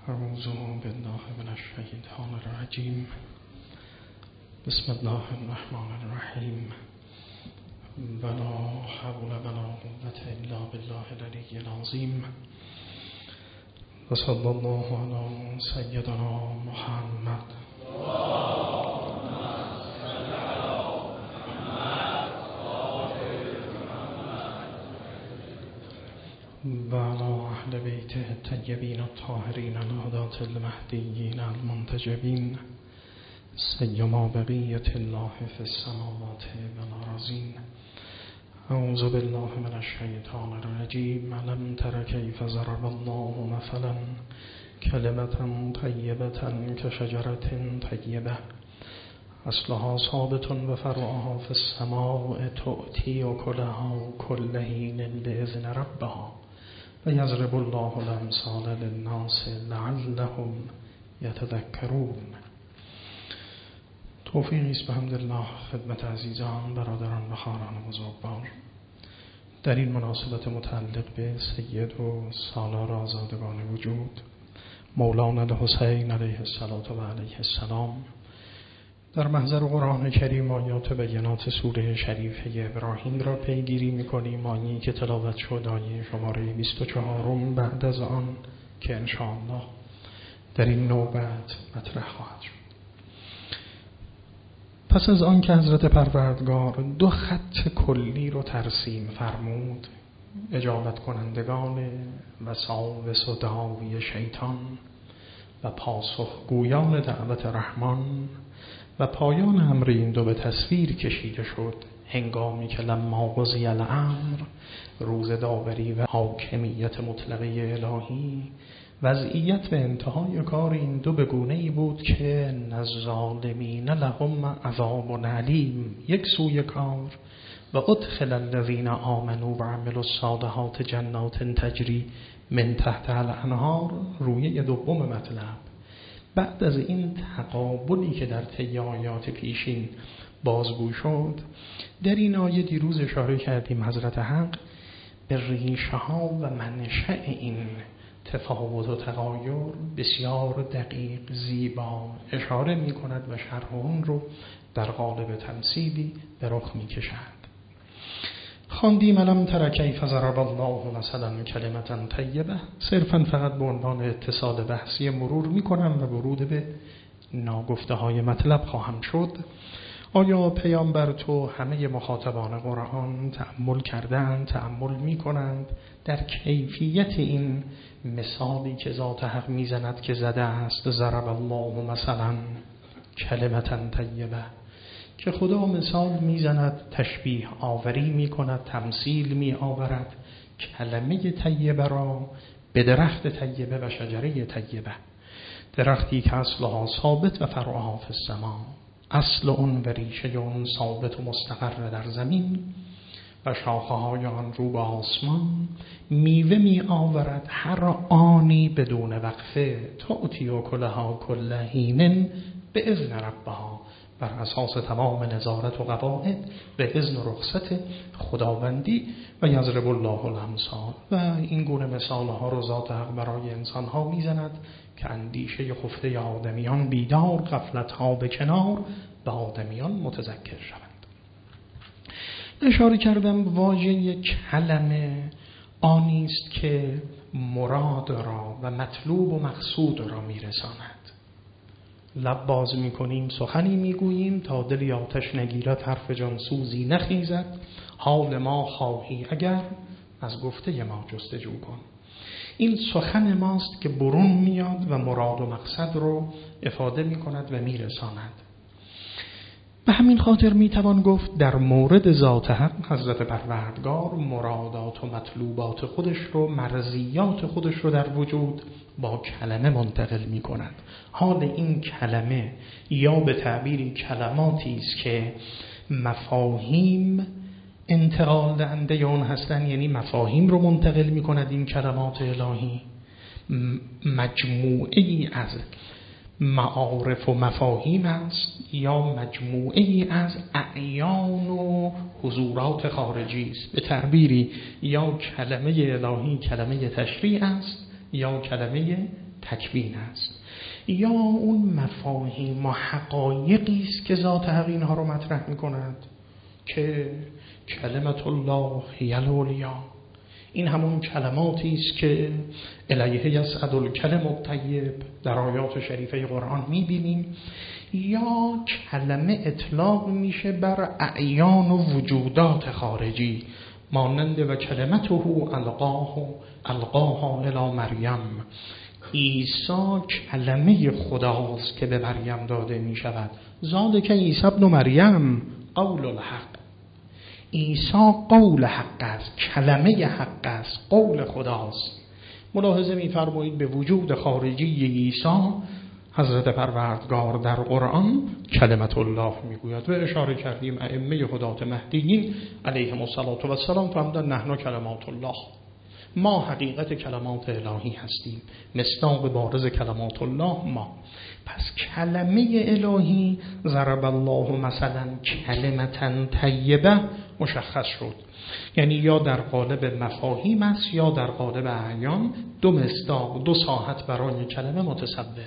اعوذ بالله من الشیطان الرجیم. بسم الله الرحمن الرحیم. ولا حول ولا قوة الا بالله العلی العظیم. و صلی الله علی سیدنا محمد و علی اهل بیته الطیبین الطاهرین الهداة المهدیین المنتجبین سیما بقیة الله فی السماوات والارضین. اعوذ بالله من الشیطان الرجیم. الم تر کیف ضرب الله مثلا کلمة طیبة کشجرة طیبة اصلها ثابت و فرعها فی السماء تؤتی اکلها کل حین باذن ربها و یضرب الله الامثال للناس لعلهم یتذکرون. توفیقی است بحمدالله خدمت عزیزان، برادران و خواهران بزرگوار. در این مناسبت متعلق به سید و سالار آزادگان وجود مولانا الحسین علیه الصلاة و علیه السلام، در محضر قرآن کریم آیات و بینات سوره شریفه ابراهیم را پیگیری می‌کنیم. آیه‌ای که تلاوت شد آیه شماره 24 بعد از آن که انشاءالله در این نوبت مطرح خواهد شد. پس از آن که حضرت پروردگار دو خط کلی رو ترسیم فرمود، اجابت کنندگان وساوس و دعاوی شیطان و پاسخ گویان دعوت رحمان و پایان امر این دو به تصویر کشیده شد، هنگامی که لما قضی الامر، روز داوری و حاکمیت مطلقه الهی، وضعیت و انتهای کار این دو به گونه‌ای بود که الظالمین لهم عذاب علیم یک سوی کار و ادخل الذین آمنوا و عملوا الصالحات جنات تجری من تحتها الانهار رویه دوم مطلب. بعد از این تقابلی که در طی آیات پیشین بازگو شد، در این آیه دیروز اشاره کردیم حضرت حق به ریشه ها و منشأ این تفاوت و تغایر بسیار دقیق زیبا اشاره می کند و شرح اون رو در قالب تمثیلی به رخ می کشد. خواندیم الم تر کیف ضرب الله مثلا کلمة طیبه، صرفا فقط به عنوان اتصال بحثی مرور می کنم و ورود به ناگفته های مطلب خواهم شد. آیا پیامبر تو همه مخاطبان قرآن تأمل کردند، تأمل می کنند در کیفیت این مثالی که ذات حق می زند که زده است ضرب الله مثلا کلمة طیبه، که خدا مثال می زند، تشبیه آوری می کند، تمثیل می آورد کلمه طیبه را به درخت طیبه و شجره طیبه، درختی که اصلها ثابت و فرعها فی السماء، اصل اون و ریشه اون ثابت و مستقر در زمین و شاخه های آن رو به آسمان، میوه می آورد هر آنی بدون وقفه، تؤتی اکلها کل حین باذن ربها، بر اساس تمام نظارت و قواعد به اذن و رخصت خداوندی و یضرب الله الامثال. و این گونه مثال ها رو ذات حق برای انسان ها میزند که اندیشه خفته آدمیان بیدار، غفلت ها به کنار، به آدمیان متذکر شوند. اشاره کردم واژه کلمه آنی است که مراد را و مطلوب و مقصود را میرساند. لب باز میکنیم سخنی میگوییم تا دلی آتش نگیرد حرف جانسوزی نخیزد، حال ما خواهی اگر از گفته ما جستجو کن. این سخن ماست که برون میاد و مراد و مقصد رو افاده میکند و میرساند. به همین خاطر میتوان گفت در مورد ذات حق حضرت پروردگار مرادات و مطلوبات خودش رو، مرضیات خودش رو در وجود با کلمه منتقل می کند. حال این کلمه یا به تعبیری کلماتی است که مفاهیم انتقال دهنده اون هستن، یعنی مفاهیم رو منتقل می کند این کلمات الهی، مجموعه‌ای از معارف و مفاهیم است یا مجموعه‌ای از اعیان و حضورات خارجی است. به تعبیری یا کلمه الهی کلمه تشریع است یا کلمه تکوین است، یا اون مفاهیم و حقایقی است که ذات حق اینها رو مطرح می‌کند که کلمت الله هی العلیا، این همون کلماتی است که الیه یصعد الکلم الطیب در آیات شریفه قرآن می‌بینیم، یا کلمه اطلاق میشه بر اعیان و وجودات خارجی مانند و کلمته القاها الی مریم. عیسی کلمه خداست که به مریم داده می شود. ذالک عیسی ابن مریم قول الحق. عیسی قول حق است، کلمه حق است، قول خداست. ملاحظه می فرمایید به وجود خارجی عیسی حضرت پروردگار در قرآن کلمت الله میگوید و اشاره کردیم ائمه هدات مهدیین علیهم السلام فرمودند نحن کلمات الله، ما حقیقت کلمات الهی هستیم، مصداق بارز کلمات الله ما. پس کلمه الهی ضرب الله مثلا کلمة طیبه مشخص شد، یعنی یا در قالب مفاهیم است یا در قالب اعیان، دو مصداق، دو ساحت برای کلمه متصور.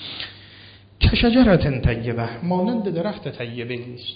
که شجرة طیبه، مانند درخت طیبه نیست.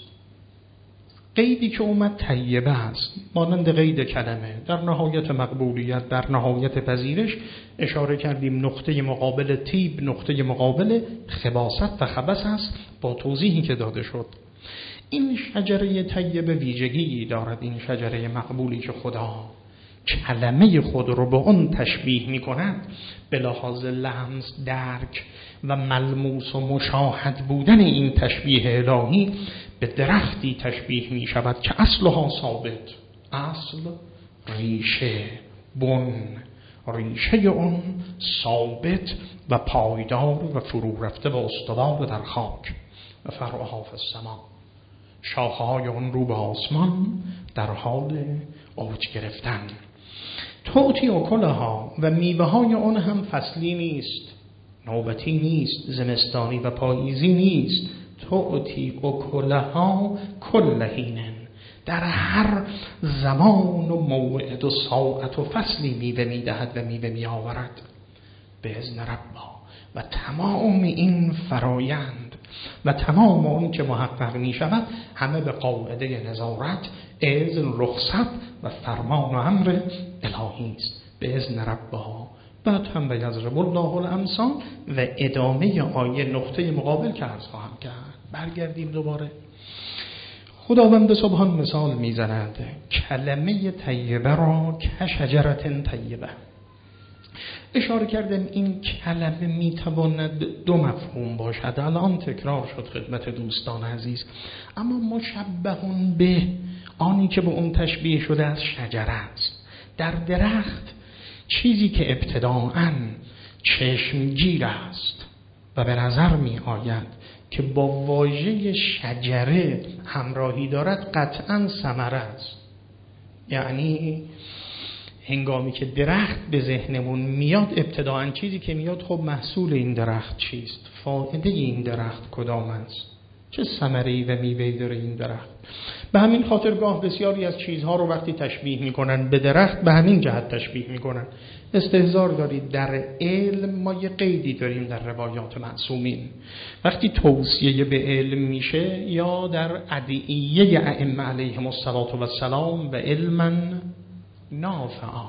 قیدی که اومد طیبه است، مانند قید کلمه در نهایت مقبولیت، در نهایت پذیرش. اشاره کردیم نقطه مقابل طیب، نقطه مقابل خباثت و خبث است با توضیحی که داده شد. این شجره طیبه ویژگی دارد، این شجره مقبولی که خدا کلمه خود رو به اون تشبیه می کند، به لحاظ لمس، درک و ملموس و مشاهد بودن این تشبیه الهی به درختی تشبیه می شود که اصلها ثابت، اصل ریشه، بن، ریشه اون ثابت و پایدار و فرو رفته و استوار در خاک و فرعها فی السما، شاخه‌های اون رو به آسمان در حال اوج گرفتن. توتی اکلها، و میوه های اون هم فصلی نیست، نوبتی نیست، زمستانی و پاییزی نیست. توتی اکلها کل حین، در هر زمان و موعد و ساعت و فصلی میوه میدهد و میوه میآورد به اذن ربها. و تمام این فرایند و تمام اون که محقق می شود همه به قاعده نظارت، اذن، رخصت و فرمان و امر الهی است به اذن ربها. بعد هم به یضرب الله الامثال و ادامه آیه نقطه مقابل که عرض خواهم کرد. برگردیم دوباره. خداوند سبحان مثال میزند کلمه طیبه را که شجرة طیبه. اشاره کردم این کلمه میتواند دو مفهوم باشد، الان تکرار شد خدمت دوستان عزیز، اما مشبهون به آنی که به اون تشبیه شده از شجره است. در درخت چیزی که ابتداءً چشمگیر است و به نظر می آید که با واژه شجره همراهی دارد قطعاً ثمره است. یعنی هنگامی که درخت به ذهنمون میاد ابتداءً چیزی که میاد خب محصول این درخت چیست؟ فایده این درخت کدام است؟ چه ثمره‌ای و میوه‌ای داره این درخت؟ به همین خاطر گاه بسیاری از چیزها رو وقتی تشبیه میکنن به درخت به همین جهت تشبیه میکنن. استحضار دارید در علم ما یه قیدی داریم در روایات معصومین، وقتی توصیه به علم میشه یا در ادعیه ائمه علیهم السلام و علما نافعا،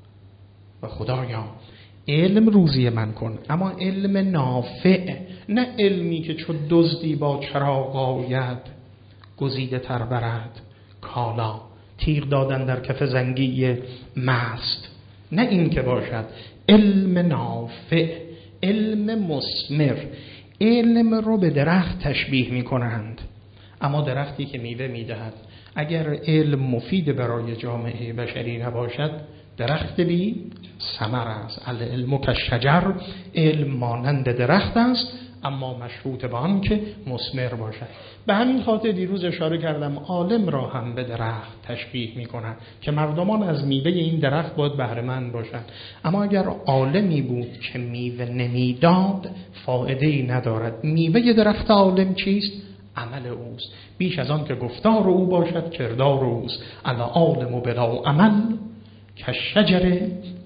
و خدایا علم روزی من کن، اما علم نافع، نه علمی که چون دزدی با چراغ آید گزیده تر برد کالا، تیغ دادن در کف زنگی مست، نه این که باشد. علم نافع، علم مثمر. علم رو به درخت تشبیه می کنند، اما درختی که میوه میدهد اگر علم مفید برای جامعه بشری نباشد درخت بی ثمر است. العلم کالشجر، علم مانند درخت است اما مشروط به آن که مثمر باشد. به همین خاطر دیروز اشاره کردم عالم را هم به درخت تشبیه می کنند که مردمان از میوه این درخت باید بهره مند باشند، اما اگر عالمی بود که میوه نمیداد فایده‌ای ندارد. میوه درخت عالم چیست؟ عمل اوست، بیش از آن که گفتار او باشد کردار اوست. الا عالم بلا عمل که شجر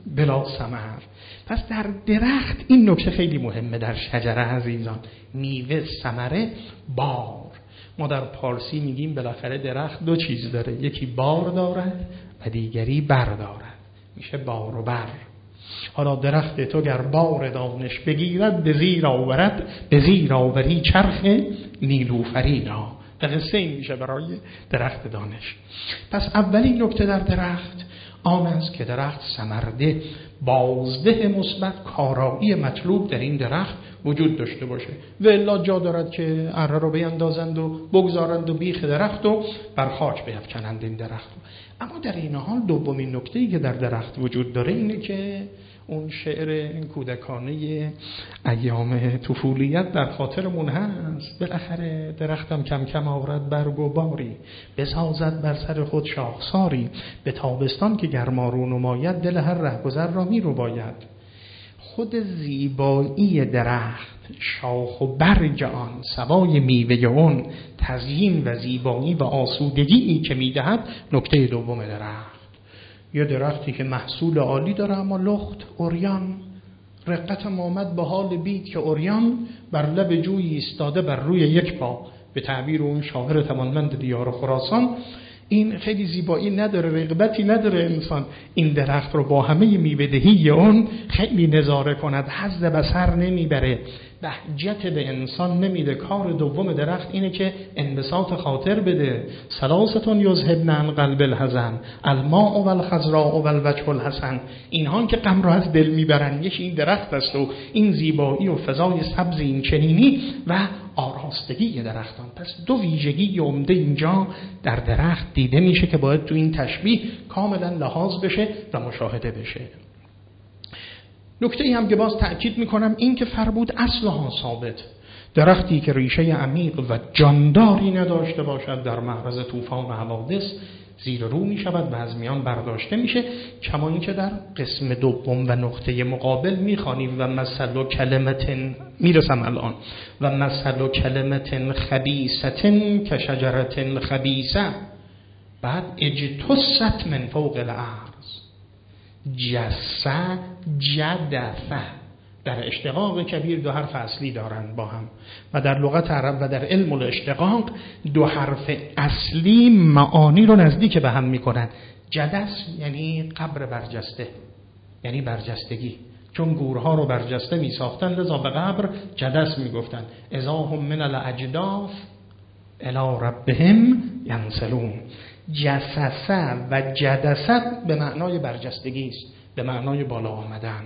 بلا ثمر. پس در درخت این نکته خیلی مهمه، در شجره عزیزان، میوه، ثمره، بار. ما در پارسی میگیم بالاخره درخت دو چیز داره، یکی بار دارد و دیگری بر دارد، میشه بار و بر. حالا درخت تو گر بار دانش بگیرد، به زیر آورد به زیر آوری چرخ نیلوفری را. به قصه این میشه برای درخت دانش. پس اولین نکته در درخت آن است که درخت ثمرده، بازده مثبت، کارایی مطلوب در این درخت وجود داشته باشه. و الا جا دارد که اره رو بیندازند و بگذارند و بیخ درخت و بر خاک بیفکنند این درخت. اما در این حال دومین نکته‌ای که در درخت وجود داره اینه که اون شعر کودکانه ایام طفولیت در خاطرمون هست، بالاخره درختم کم کم آورد برگ و باری، بسازد بر سر خود شاخساری، به تابستان که گرما رو نماید، دل هر رهگذر را می رو باید. خود زیبایی درخت، شاخ و برگ آن، سوای میوه اون، تزیین و زیبایی و آسودگی که میدهد نکته دوم درخت. یه درختی که محصول عالی داره اما لخت، عریان، رقتم آمد به حال بید که عریان، بر لب جوی ایستاده بر روی یک پا، به تعبیر اون شاعر توانمند دیار خراسان. این خیلی زیبایی نداره، رغبتی نداره انسان این درخت رو با همه میوه‌دهی اون خیلی نظاره کند، حظ بصر نمیبره، بهجت به انسان نمیده. کار دوم درخت اینه که انبساط خاطر بده. ثلاثتون یذهبن عن قلب الحزن، الماء و الخضراء و الوجه الحسن. اینها که غم رو از دل میبرن، یکی این درخت است و این زیبایی و فضای سبز این چنینی و آراستگی درختان. پس دو ویژگی عمده اینجا در درخت دیده میشه که باید تو این تشبیه کاملا لحاظ بشه و مشاهده بشه. نکته هم که باز تأکید میکنم این که فربود اصلها ثابت، درختی که ریشه عمیق و جانداری نداشته باشد در معرض طوفان و حوادث زیر رو می شود و از میان برداشته میشه. کما اینکه در قسم دوم و نقطه مقابل میخوانیم و مثل کلمتن، میرسم الان، و مثل کلمتن خبیثتن که شجرتن خبیثه، بعد اجتثت من فوق الارض، جسه جدفه. در اشتقاق کبیر دو حرف اصلی دارن با هم و در لغت عرب و در علم الاشتقاق دو حرف اصلی معانی رو نزدیک به هم میکنن. جدس یعنی قبر برجسته، یعنی برجستگی، چون گورها رو برجسته می ساختن لذا به قبر جدس می گفتن. اذا هم من الاجداث الی ربهم ینسلون. جسسه و جدسه به معنای برجستگی است، به معنای بالا آمدن.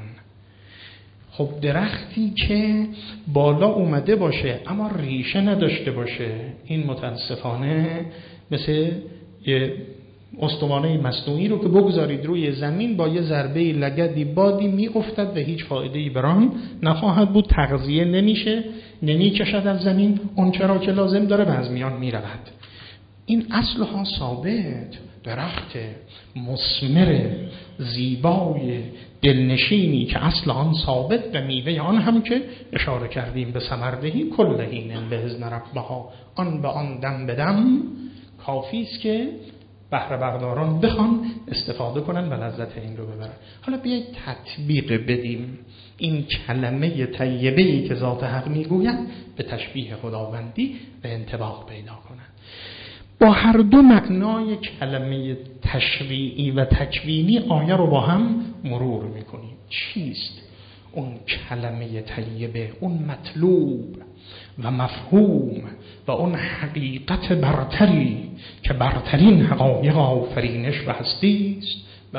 خب درختی که بالا اومده باشه اما ریشه نداشته باشه، این متاسفانه مثل یه استوانه مصنوعی رو که بگذارید روی زمین با یه ضربه لگدی بادی میافتد و هیچ فایده‌ای برام نخواهد بود، تغذیه نمیشه، نمیکشد از زمین اون چرا که لازم داره و از میان میرود. این اصلها ثابت، درخت مثمر زیبای دلنشینی که اصل آن ثابت و میوه آن هم که اشاره کردیم به ثمردهی کلهین به اذن ربها، آن به آن دم به دم، کافی است که بهره برداران بخوان استفاده کنن و لذت این رو ببرن. حالا بیایید تطبیق بدیم این کلمه طیبه‌ای که ذات حق میگوید به تشبیه خداوندی و انطباق پیدا کنن. با هر دو معنای کلمه تشریعی و تکوینی آیه رو با هم مرور میکنیم. چیست اون کلمه طیبه، اون مطلوب و مفهوم و اون حقیقت برتری که برترین حقایق آفرینش و هستی است و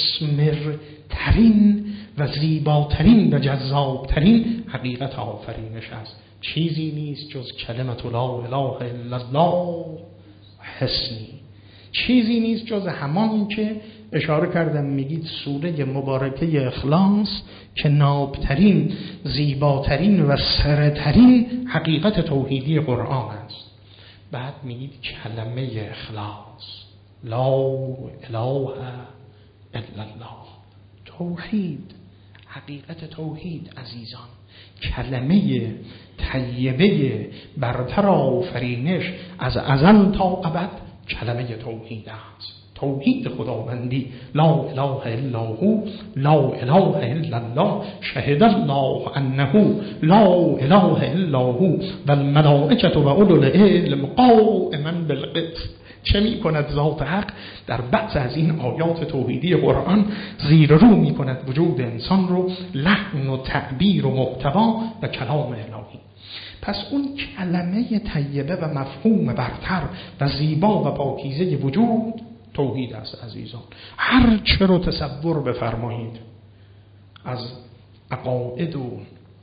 مثمرترین و زیباترین و جذابترین حقیقت آفرینش است. چیزی نیست جز کلمت لا اله الا الله حسنی، چیزی نیست جز همان که اشاره کردم میگید سوره مبارکه اخلاص که نابترین، زیباترین و سرترین حقیقت توحیدی قرآن است. بعد میگید کلمه اخلاص، لا اله الا الله، توحید، حقیقت توحید. عزیزان کلمه طیبه برتر آفرینش از ازل تا ابد کلمه توحید است. توحید خداوندی. لا اله الا هو، لا اله الا الله، شهد الله انه لا اله الا هو و الملائکه و اولو العلم قائما بالقسط. چه می کند ذات حق؟ در بعض از این آیات توحیدی قرآن زیر رو می کند وجود انسان رو، لحن و تعبیر و محتوا و کلام الهی. پس اون کلمه طیبه و مفهوم برتر و زیبا و پاکیزه وجود توحید است عزیزان. هر چه رو تصور بفرمایید از عقاید و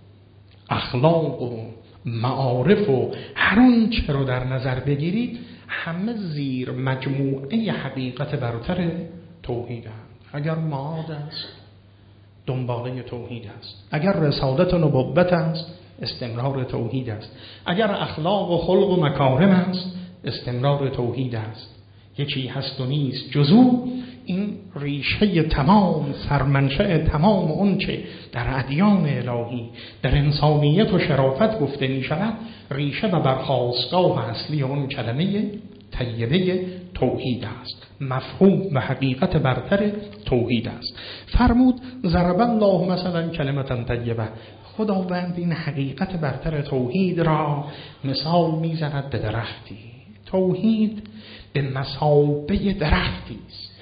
اخلاق و معارف و هر اون چه رو در نظر بگیرید، همه زیر مجموعه حقیقت برتر توحید است. اگر معاد است دنباله توحید است، اگر رسالت و نبوت است استمرار توحید است، اگر اخلاق و خلق و مکارم است استمرار توحید است. یکی هست و نیست جزو، این ریشه تمام، سرمنشأ تمام اونچه در ادیان الهی در انسانیت و شرافت گفته می شود، ریشه و برخاستگاه اصلی اون کلمه طیبه توحید است، مفهوم و حقیقت برتر توحید است. فرمود ضرب الله مثلا کلمة طیبه، خداوند این حقیقت برتر توحید را مثال میزند به درختی. توحید به مثابه درختی است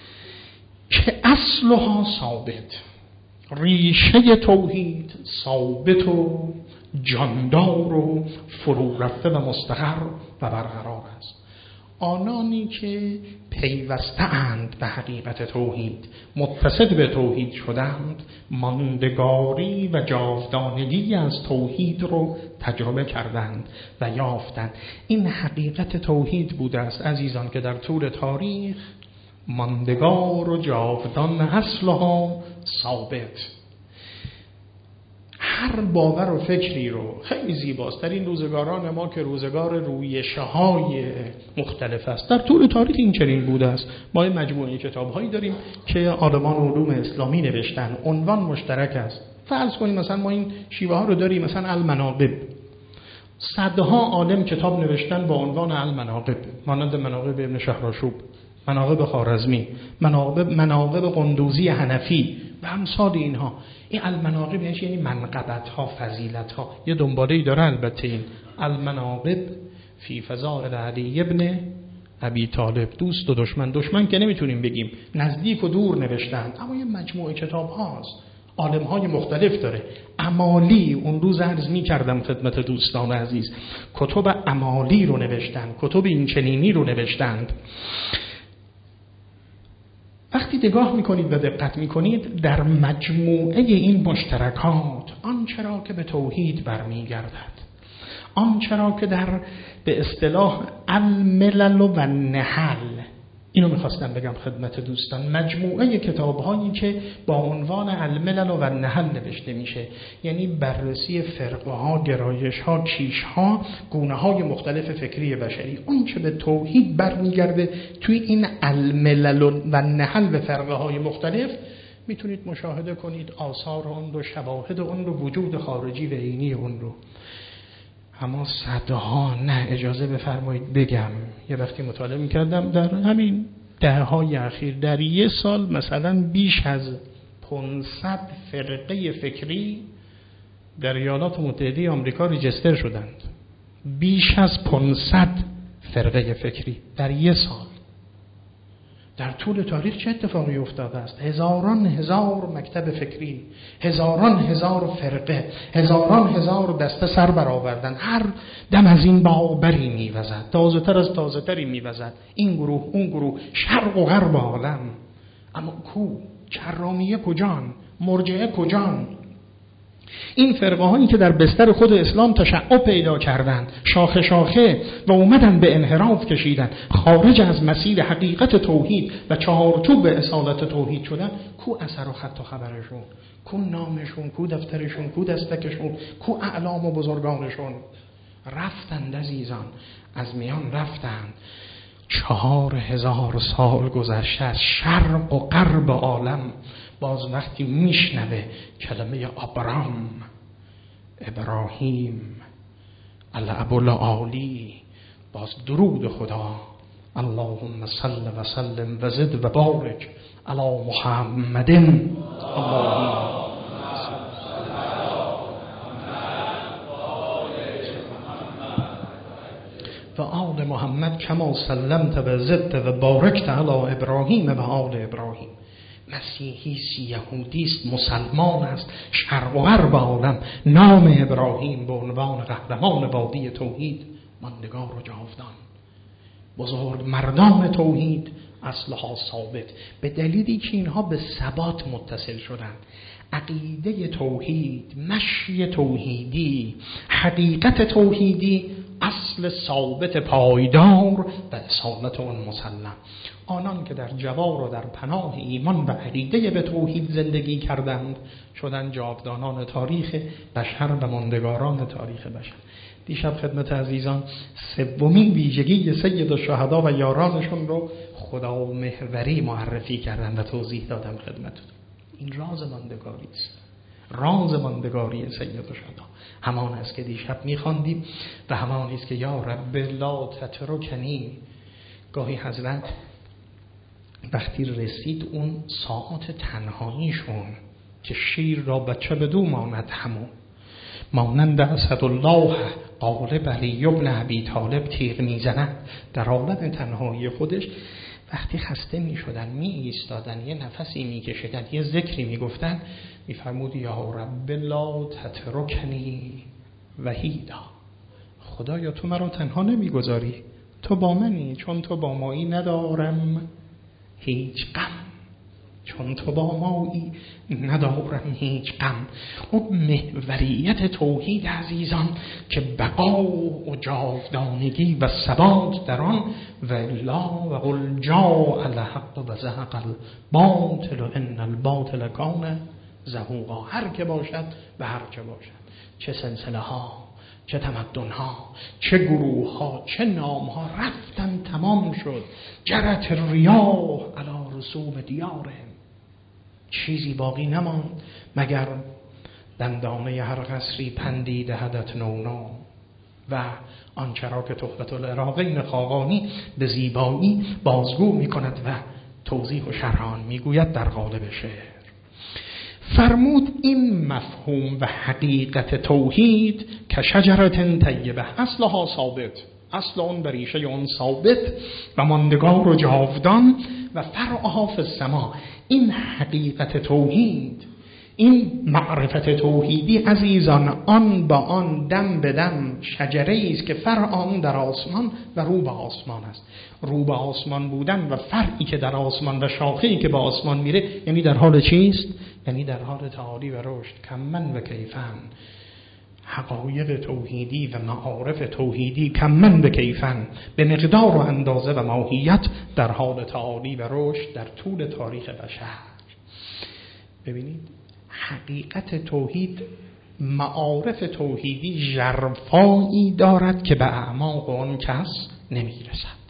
که اصلها ثابت، ریشه توحید ثابت و جاندار و فرو رفته و مستقر و برقرار است. آنانی که پیوسته اند به حقیقت توحید، متصل به توحید شدند، ماندگاری و جاودانگی از توحید رو تجربه کردند و یافتند. این حقیقت توحید بوده است عزیزان که در طول تاریخ ماندگار و جاودان، اصلها ثابت. هر باور و فکری رو خیلی زیباست در این روزگاران ما که روزگار رویشه‌های مختلف است. در طول تاریخ این چنین بوده است. ما این مجموعه کتاب‌هایی داریم که عالمان علوم اسلامی نوشتن، عنوان مشترک است. فرض کنیم مثلا ما این شیوه ها رو داریم، مثلا المناقب، صدها عالم کتاب نوشتن با عنوان المناقب، مانند مناقب ابن شهرآشوب، مناقب خوارزمی، مناقب قندوزی حنفی و امثال اینها. این المناقب یعنی منقبت ها، فضیلت ها. یه دنباله‌ای داره البته این المناقب فی فضائل علی ابن ابی طالب. دوست و دشمن که نمیتونیم بگیم، نزدیک و دور نوشتند، اما یه مجموعه کتاب هاست، عالم های مختلف داره. امالی، اون روز عرض می کردم خدمت دوستان عزیز، کتب امالی رو نوشتن، کتب اینچنینی رو نوشتند. وقتی نگاه میکنید و دقت میکنید در مجموعه این مشترکات، آنچه را که به توحید برمیگردد، آنچه را که در به اصطلاح الملل و نحل، اینو میخواستم بگم خدمت دوستان، مجموعه کتاب‌هایی که با عنوان الملل و نحل نوشته میشه، یعنی بررسی فرقه‌ها، گرایش‌ها، کیش‌ها، گونه‌های مختلف فکری بشری، اون چه به توحید برمیگرده توی این الملل و نحل و فرقه‌های مختلف میتونید مشاهده کنید آثار اون رو، شواهد اون رو، وجود خارجی و عینی اون رو. اما صدها، نه اجازه بفرمایید بگم، یه وقتی مطالعه میکردم در همین دهه‌های اخیر، در یه سال مثلا بیش از 500 فرقه فکری در ایالات متحده آمریکا رجیستر شدند. بیش از 500 فرقه فکری در یه سال. در طول تاریخ چه اتفاقی افتاده است؟ هزاران هزار مکتب فکری، هزاران هزار فرقه، هزاران هزار دسته سر برآوردن. هر دم از این باوری میوزد، تازه تر از تازه تری میوزد، این گروه اون گروه، شرق و غرب عالم. اما کو؟ کرامیه کجان؟ مرجعه کجان؟ این فرقه هایی که در بستر خود اسلام تشعب پیدا کردند، شاخه شاخه و اومدن به انحراف کشیدن، خارج از مسیر حقیقت توحید و چهارچوب اصالت توحید شدن، کو اثر و خط و خبرشون؟ کو نامشون؟ کو دفترشون؟ کو دستکشون؟ کو اعلام و بزرگانشون؟ رفتند عزیزان، از میان رفتند. 4000 سال گذشته از شرق و غرب عالم، باز وقتی میشنوه کلمه ابراهیم الابوالعالی، باز درود خدا اللهم صل و سلم و زد و بارک علی محمد. اللهم و آل محمد کما سلمت و زدت و بارکت علی ابراهیم و آل ابراهیم. مسیحی است، یهودی است، مسلمان است، شرق و غرب عالم نام ابراهیم به عنوان قهرمان وادی توحید ماندگار و جاودان. بزرگ مردان توحید اصلها ثابت، به دلیلی که اینها به ثبات متصل شدند. عقیده توحید، مشی توحیدی، حقیقت توحیدی اصل ثابت پایدار و اصالت اون مسلم. آنان که در جوار و در پناه ایمان و عقیده به توحید زندگی کردند شدند جاودانان تاریخ بشر و ماندگاران تاریخ بشر. دیشب خدمت عزیزان سومین ویژگی سید الشهدا و یارانشون رو خدا محوری معرفی کردند و توضیح دادم خدمتتون. این راز ماندگاری است، راز ماندگاری سید الشهدا همان است که دیشب می‌خواندیم و همان است که یا رب لا تترکنی. گاهی حضرت وقتی رسید اون ساعات تنهاییشون که شیر را بچه بدو ماند همون، مانند اسدالله غالب علی ابن ابی طالب تیغ میزند در حالت تنهایی خودش، وقتی خسته میشدن می ایستادن، یه نفسی میکشیدن، یه ذکری میگفتن، میفرمود یا رب لا تترکنی وحیدا. خدایا تو مرا تنها نمیگذاری، تو با منی، چون تو با مایی ندارم هیچ غم، چون تو با مایی ندارم هیچ غم. خب محوریت توحید عزیزان که بقا و جاودانگی و ثبات در آن، و الا و قل جاء الحق و زهق الباطل ان الباطل کان زهوقا. هر که باشد و هر چه باشد، چه سلسله ها، چه تمدن ها، چه گروه ها، چه نام ها رفتن تمام شد. جرت الریاح علی رسوم دیارهم. چیزی باقی نماند مگر دندانه هر قصری پندی دهدت نونا و آنچه را که تحفة العراقین خاقانی به زیبایی بازگو می کند و توضیح و شرحان می گوید در قالب شعر. فرمود این مفهوم و حقیقت توحید که شجرت طیبه، اصلها ثابت، اصل اون بریشه اون ثابت و ماندگار و جاودان و فرعها فی السما. این حقیقت توحید، این معرفت توحیدی عزیزان، آن با آن دم به دم شجره است که فرع آن در آسمان و رو به آسمان است. رو به آسمان بودن و فرعی که در آسمان و شاخه‌ای که به آسمان میره، یعنی در حال چیست؟ یعنی در حال تعالی و رشد. کمن و کیفن. حقایق توحیدی و معارف توحیدی کمن و کیفن، به مقدار و اندازه و ماهیت در حال تعالی و رشد در طول تاریخ بشر. ببینید حقیقت توحید، معارف توحیدی ژرفایی دارد که به اعماق آن کس نمیرسد.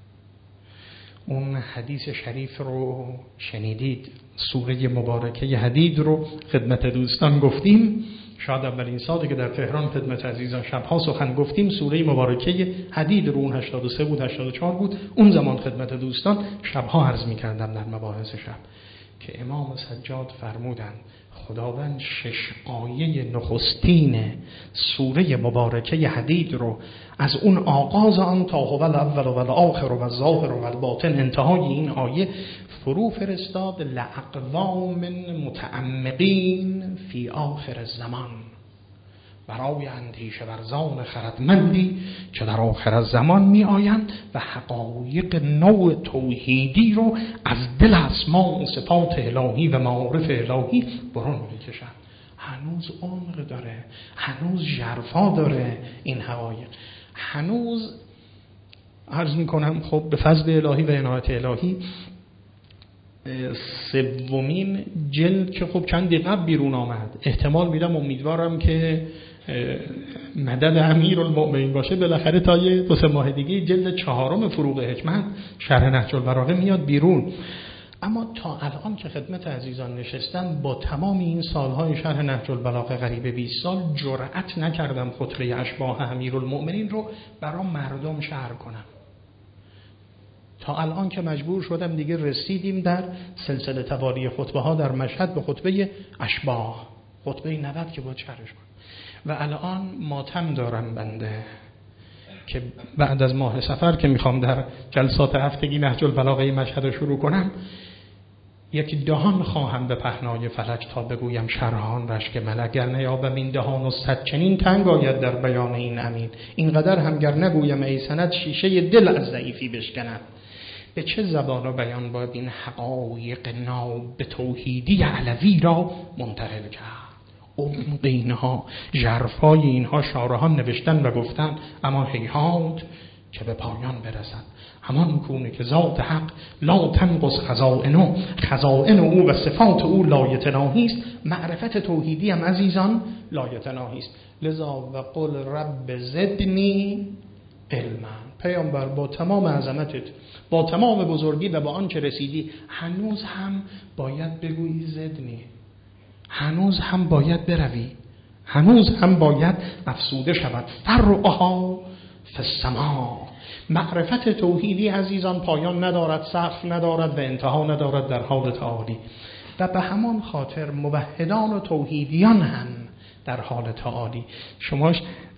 اون حدیث شریف رو شنیدید، سوره مبارکه حدید رو خدمت دوستان گفتیم. شاید اولین سالی که در تهران خدمت عزیزان شبها سخن گفتیم سوره مبارکه حدید رو، اون 83 بود 84 بود. اون زمان خدمت دوستان شبها عرض می‌کردم در مباحث شب که امام سجاد فرمودند خداوند 6 آیه نخستین سوره مبارکه حدید رو از اون آغاز آن تا هو الاول و الاخر و الظاهر و الباطن انتهای این آیه فرو فرستاد لاقوام متعمقین فی آخر الزمان، برای اندیشه ورزان خردمندی که در آخر زمان می آیند و حقایق نوع توحیدی رو از دل اسماء و صفات الهی و معارف الهی برون می کشند. هنوز عمق داره، هنوز ژرفا داره این حقایق. هنوز عرض می کنم خب به فضل الهی و عنایت الهی سومین جلد که خب چندی قبل بیرون آمد، احتمال میدم امیدوارم که مدد امیرالمؤمنین باشه، بالاخره تا یه 2-3 ماه دیگه جلد 4 فروغ حکمت شرح نهج البلاغه میاد بیرون. اما تا الان که خدمت عزیزان نشستم با تمام این سالهای شرح نهج البلاغه قریب 20 سال جرأت نکردم خطبه اشباح امیرالمؤمنین رو برای مردم شرح کنم. تا الان که مجبور شدم دیگه رسیدیم در سلسله توالی خطبه ها در مشهد به خطبه اشباح، خطبه 90 که باید شرحش کنم. و الان ماتم دارم بنده که بعد از ماه سفر که میخوام در جلسات هفتگی نهج البلاغه مشهد رو شروع کنم، یک دهان خواهم به پهنای فلک تا بگویم شرحان رشک ملک، گر نیابم این دهان و صد چنین تنگ آید در بیان این امین. اینقدر هم گر نگویم ای سند شیشه دل از ضعیفی بشکنم. به چه زبان و بیان باید این حقایق ناب توحیدی علوی را منتقل کرد؟ عمق اینها، ژرفای اینها شارحان نوشتن و گفتن، اما هیهات که به پایان برسد. همان کونه که ذات حق لا تنقص خزائن او و صفات او لایتناهی است. معرفت توحیدی هم عزیزان لایتناهی است. لذا و قل رب زدنی علما. پیامبر با تمام عظمتت، با تمام بزرگی و با آنچه رسیدی، هنوز هم باید بگویی زدنی، هنوز هم باید بروی، هنوز هم باید افسوده شود. فرعها فی السما. معرفت توحیدی عزیزان پایان ندارد، سقف ندارد و انتها ندارد در حال تعالی. و به همان خاطر موحدان و توحیدیان هم در حال تعالی. شما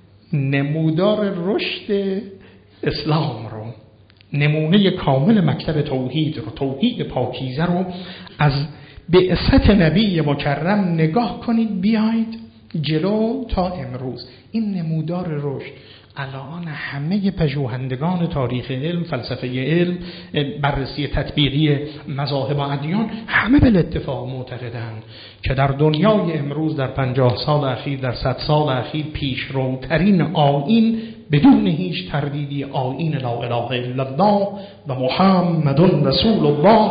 نمودار رشد اسلام رو، نمونه کامل مکتب توحید رو، توحید پاکیزه رو از بعثت نبی مکرم نگاه کنید، بیایید جلو تا امروز. این نمودار رشد الان همه پژوهندگان تاریخ علم، فلسفه علم، بررسی تطبیقی مذاهب و ادیان همه به اتفاق معتقدند که در دنیای امروز در 50 سال اخیر، در 100 سال اخیر، پیشروترین آیین بدون هیچ تردیدی آیین لا اله الا الله و محمد رسول الله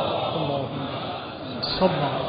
صلی الله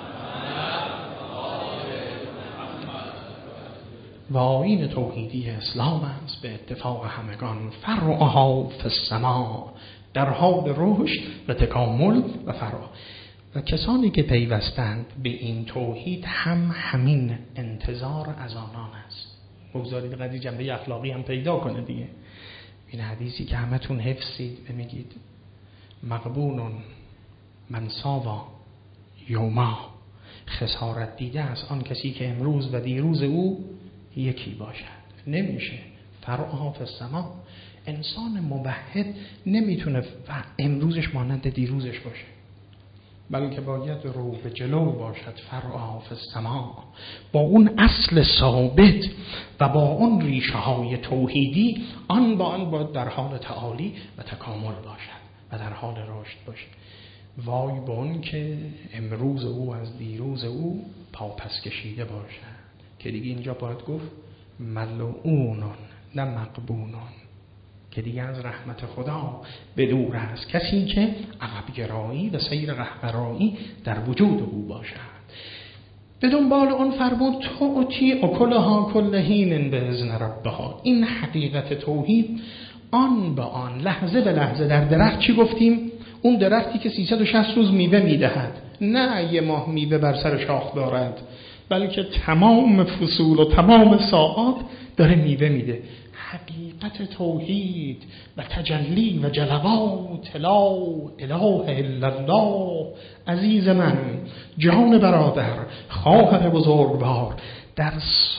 و آیین توحیدی اسلام است به اتفاق همگان. فرعها فی السما، در حال رشد و تکامل و فرع. و کسانی که پیوستند به این توحید هم همین انتظار از آنان است. بگذارید قدری جنبه اخلاقی هم پیدا کنه دیگه. این حدیثی که همتون حفظید بمیگید، مغبون من ساوا یوما، خسارت دیده از آن کسی که امروز و دیروز او یکی باشد. نمیشه. فرعها فی السما. انسان موحد نمیتونه امروزش مانند دیروزش باشه، بلکه باید رو به جلو باشد. فرعها فی السما، با اون اصل ثابت و با اون ریشه های توحیدی، آن با آن باید در حال تعالی و تکامل باشد و در حال رشد باشد. وای به اون که امروز او از دیروز او پاپس کشیده باشد، که دیگه اینجا باید گفت ملعونون نه مقبونون، که دیگه از رحمت خدا به دور است. کسی که عقب گرایی و سیر رهبرایی در وجود او باشد. به دنبال اون فرمود تؤتی اکلها کل حین باذن ربها. این حقیقت توحید آن به آن، لحظه به لحظه در درخت. چی گفتیم؟ اون درختی که 360 روز میوه میدهد، نه یه ماه میوه بر سر شاخ دارد، بلکه تمام فصول و تمام ساعات داره میوه میده. حقیقت توحید و تجلی و جلوات لا اله الا الله. عزیز من، جان برادر، خواهر بزرگوار، در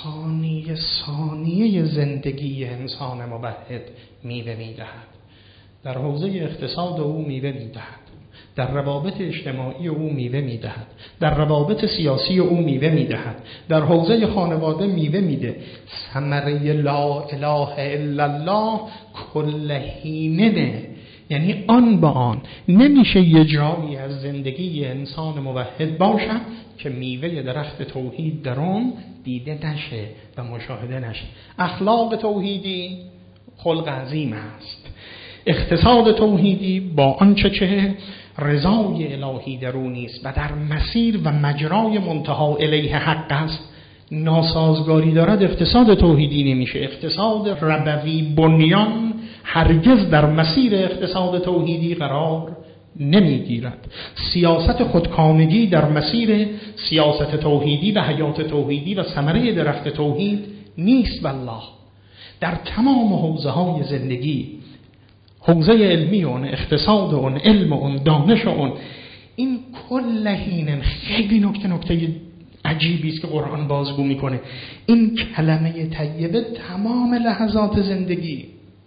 ثانیه زندگی انسان موحد میوه میدهد. در حوزه اقتصاد او میوه میدهد، در روابط اجتماعی او میوه میدهد، در روابط سیاسی او میوه میدهد، در حوزه خانواده میوه میده. ثمره لا اله الا الله کل حینه، یعنی آن با آن. نمیشه یه جایی از زندگی انسان موحد باشد که میوه درخت توحید در اون دیده نشه و مشاهده نشه. اخلاق توحیدی خلق عظیم است. اقتصاد توحیدی با آنچه که رضای الهی در او نیست و در مسیر و مجرای منتها الیه حق است ناسازگاری دارد، اقتصاد توحیدی نمیشه. اقتصاد ربوی بنیان هرگز در مسیر اقتصاد توحیدی قرار نمیگیرد. سیاست خودکامگی در مسیر سیاست توحیدی و حیات توحیدی و ثمره درخت توحید نیست. والله در تمام حوزه های زندگی حوزه علمی اون، اقتصاد اون، علم اون، دانش اون. این کلهین خیلی نکته عجیبی است که قرآن بازگو میکنه. این کلمه طیبه تمام لحظات زندگی.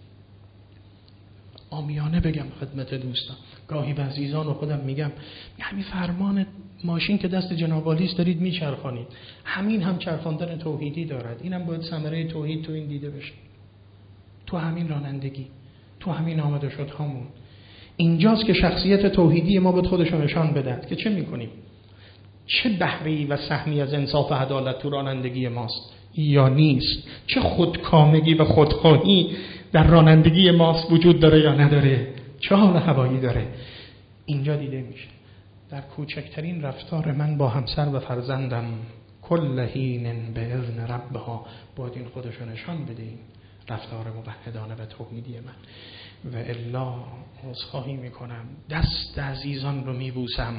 عامیانه بگم خدمت دوستان، گاهی به عزیزان و خودم میگم همین فرمان ماشین که دست جناب عالی است دارید میچرخانید، همین هم چرخاندن توحیدی دارد. اینم باید ثمره توحید تو این دیده بشه، تو همین رانندگی، تو همین آمده شد هامون. اینجاست که شخصیت توحیدی ما باید خودشو نشان بدهد که چه میکنیم، چه بهره‌ای و سهمی از انصاف و عدالت تو رانندگی ماست یا نیست، چه خودکامگی و خودخواهی در رانندگی ماست وجود داره یا نداره، چه حال هوایی داره. اینجا دیده میشه. در کوچکترین رفتار من با همسر و فرزندم کل حین به اذن ربها باید این خودشو نشان بدهیم، رفتار موحدانه و توحیدی من. و الا عذرخواهی میکنم، دست عزیزان رو میبوسم،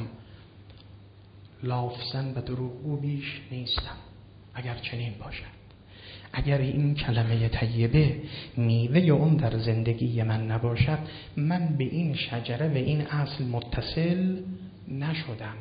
لافزن و دروغگو بیش نیستم. اگر چنین باشد، اگر این کلمه طیبه میوه اون در زندگی من نباشد، من به این شجره و این اصل متصل نشدم.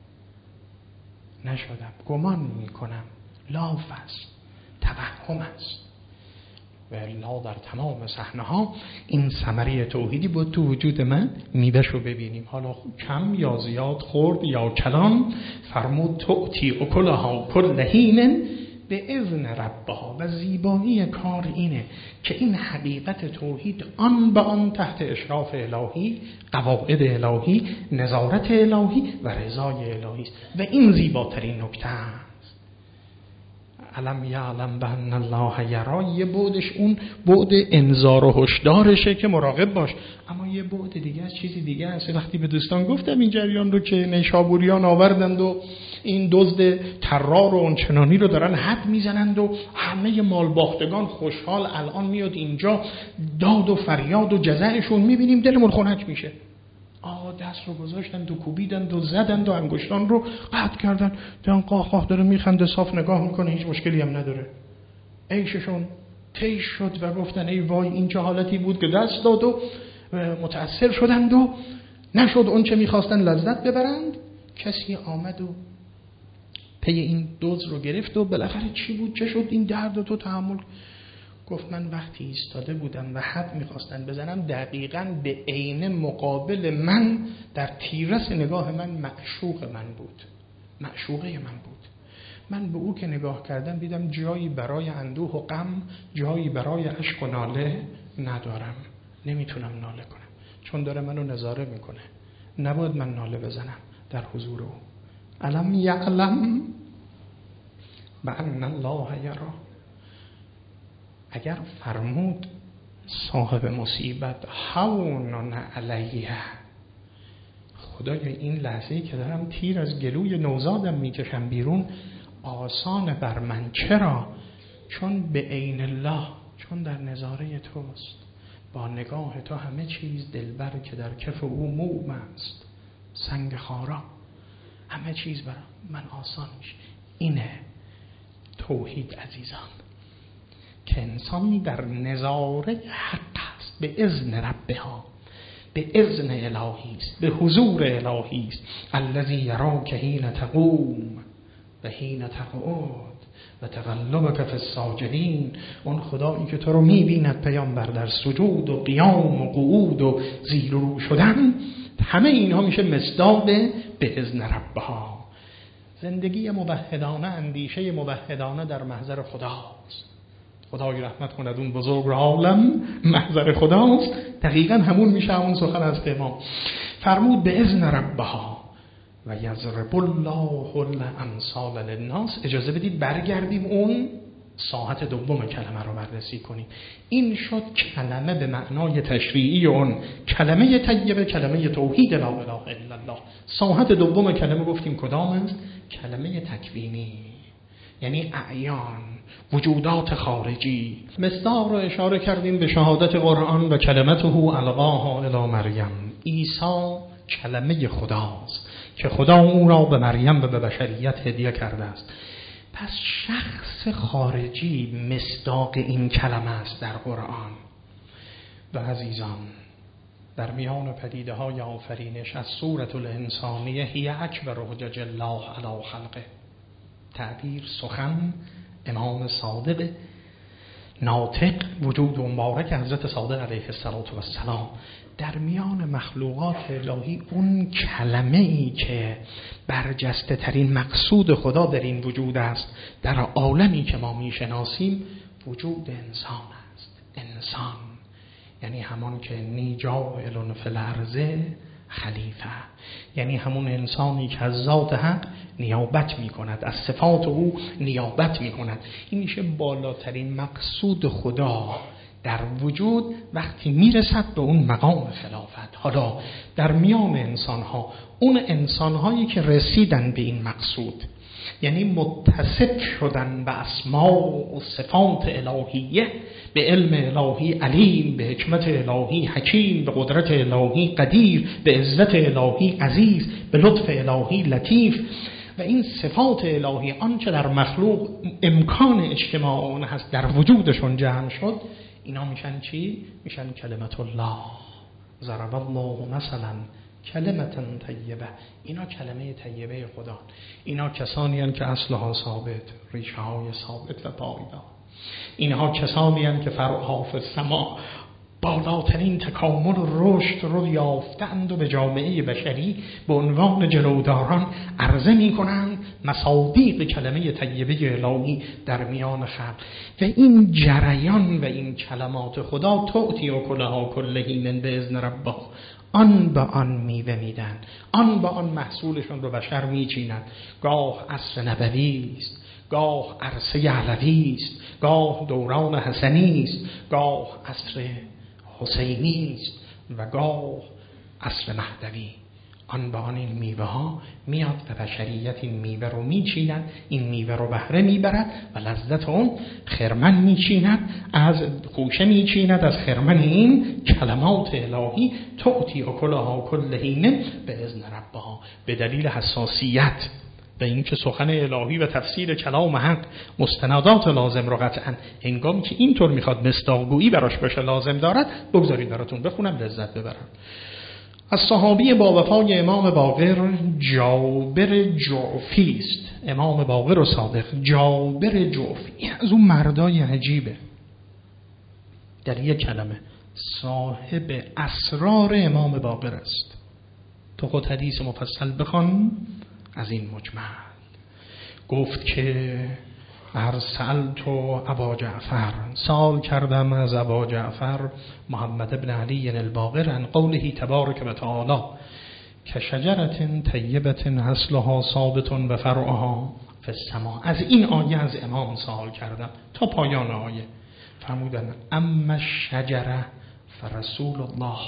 گمان میکنم لاف است، توهم است. و الا در تمام صحنه ها این ثمره توحیدی بود تو وجود من میوه‌ش رو ببینیم، حالا کم یا زیاد، خرد یا کلان. فرمود تؤتی اکلها کل حین به اذن ربها. و زیبایی کار اینه که این حقیقت توحید آن به آن تحت اشراف الهی، قواعد الهی، نظارت الهی و رضای الهی است. و این زیباترین نکته است. علم یعلم بأن الله یری، یه بعدش اون بعد انذار و هشدارشه که مراقب باش، اما یه بعد دیگه از چیزی دیگه است. وقتی به دوستان گفتم این جریان رو که نیشابوریان آوردند و این دزد طرار و اونچنانی رو دارن حد میزنند و همه مالباختگان خوشحال، الان میاد اینجا داد و فریاد و جزعشون میبینیم دلمون خنک میشه. دست رو گذاشتند و کوبیدند و زدند و انگشتان رو قطع کردند. دیدن قاقاه داره میخنده، صاف نگاه میکنه، هیچ مشکلی هم نداره. عیششون طی شد و گفتن ای وای این چه حالتی بود که دست داد و متأثر شدند و نشد اون چه میخواستن لذت ببرند. کسی آمد و پی این دوز رو گرفت و بالاخره چی بود چه شد این درد تو تحمل. گفت من وقتی ایستاده بودم و حد میخواستن بزنم، دقیقاً به عین مقابل من در تیرس نگاه من معشوقه من بود. من به او که نگاه کردم دیدم جایی برای اندوه و غم، جایی برای اشک و ناله ندارم. نمیتونم ناله کنم چون داره منو نظاره میکنه. نباید من ناله بزنم در حضور او. علم یعلم بأن الله یری. اگر فرمود صاحب مصیبت هون علیه، خدایا این لحظه‌ای که دارم تیر از گلوی نوزادم میکشم بیرون آسان بر من. چرا؟ چون به عین الله، چون در نظاره توست. با نگاه تو همه چیز دلبر که در کف او موم است، سنگ خارا، همه چیز برای من آسان میشه. اینه توحید عزیزان، که انسان در نظاره حق است، به اذن ربها، به اذن الهی است، به حضور الهی است. الذی یراک حین تقوم و حین تقعد و تقلبک فی الساجدین. اون خدایی که تو رو میبیند پیامبر در سجود و قیام و قعود و زیر و رو شدن. همه اینها میشه مصداق به اذن ربها. زندگی موحدانه، اندیشه موحدانه در محضر خداست. خدای رحمت کند اون بزرگ عالم محضر خداست. دقیقاً همون میشه همون سخن از امام. فرمود به اذن ربها و یضرب الله الامثال للناس. اجازه بدید برگردیم اون ساحت دوم کلمه رو بررسی کنیم. این شد کلمه به معنای تشریعی اون کلمه طیبه، کلمه توحید لا اله الا الله. ساحت دوم کلمه گفتیم کدام است؟ کلمه تکوینی، یعنی اعیان، وجودات خارجی. مصداق رو اشاره کردیم به شهادت قرآن و کلمته القاها الی مریم. عیسی کلمه خداست که خدا او را به مریم و به بشریت هدیه کرده است. پس شخص خارجی مصداق این کلمه است در قرآن. و عزیزان در میان پدیده های آفرینش از صورت الانسانیه هی اکبر حجج الله علی خلقه. تعبیر، سخن امام صادق ناطق وجود و مبارک حضرت صادق علیه السلام در میان مخلوقات الهی اون کلمه ای که برجسته ترین مقصود خدا در این وجود است، در عالمی که ما میشناسیم وجود انسان است. انسان یعنی همان که نیجائل فی الارض خلیفه، یعنی همون انسانی که از ذات حق نیابت می کند، از صفات او نیابت می کند. این میشه بالاترین مقصود خدا در وجود وقتی میرسد به اون مقام خلافت. حالا در میان انسانها، اون انسانهایی که رسیدن به این مقصود، یعنی متصف شدن به اسماء و صفات الهیه، به علم الهی علیم، به حکمت الهی حکیم، به قدرت الهی قدیر، به عزت الهی عزیز، به لطف الهی لطیف، و این صفات الهی آنچه در مخلوق امکان اجتماع آن هست در وجودشون جمع شد، اینا میشن چی؟ میشن کلمت الله. ضرب الله مثلا کلمتا طیبه. اینا کلمه طیبه خدا. اینا کسانی هستند که اصلها ثابت، ریشه های ثابت و پایدار. اینها کسانی هستند که فرعها فی السما، بالاترین تکامل و رشد رو یافتند و به جامعه بشری به عنوان جلوداران عرضه می کنند مصادیق کلمه طیبه الهی در میان خلق. و این جریان و این کلمات خدا تؤتی اکلها کل حین باذن ربها، آن به آن میوه میدن، آن به آن محصولشون رو بشر میچیند. گاه عصر نبوی است، گاه عرصه علوی است، گاه دوران حسنی است، گاه عصر حسینی است و گاه عصر مهدوی. آن به آن این میوه ها میاد و بشریت این میوه رو میچیند، این میوه رو بهره میبرد و لذت اون خرمن میچیند، از خوشه میچیند از خرمن این کلمات الهی. تؤتی اکلها کل حین باذن ربها، به دلیل حساسیت و این که سخن الهی و تفسیر کلام حق مستندات لازم رو قطعا هنگامی که اینطور میخواد مصداقگویی براش بشه لازم دارد، بگذارید براتون بخونم لذت ببرم. از صحابی با وفای امام باقر جابر جعفی است. امام باقر و صادق جابر جعفی از اون مردای عجیبه، در یک کلمه صاحب اسرار امام باقر است. تو خود حدیث مفصل بخوان از این مجمل. گفت که ارسلت ابا جعفر، سال کردم از ابا جعفر محمد بن علی الباقر عن قوله تبارک و تعالی که شجرة طیبة اصلها ثابت و فرعها فی السماء. از این آیه از امام سوال کردم تا پایان آیه. فرمودن اما الشجره فرسول الله،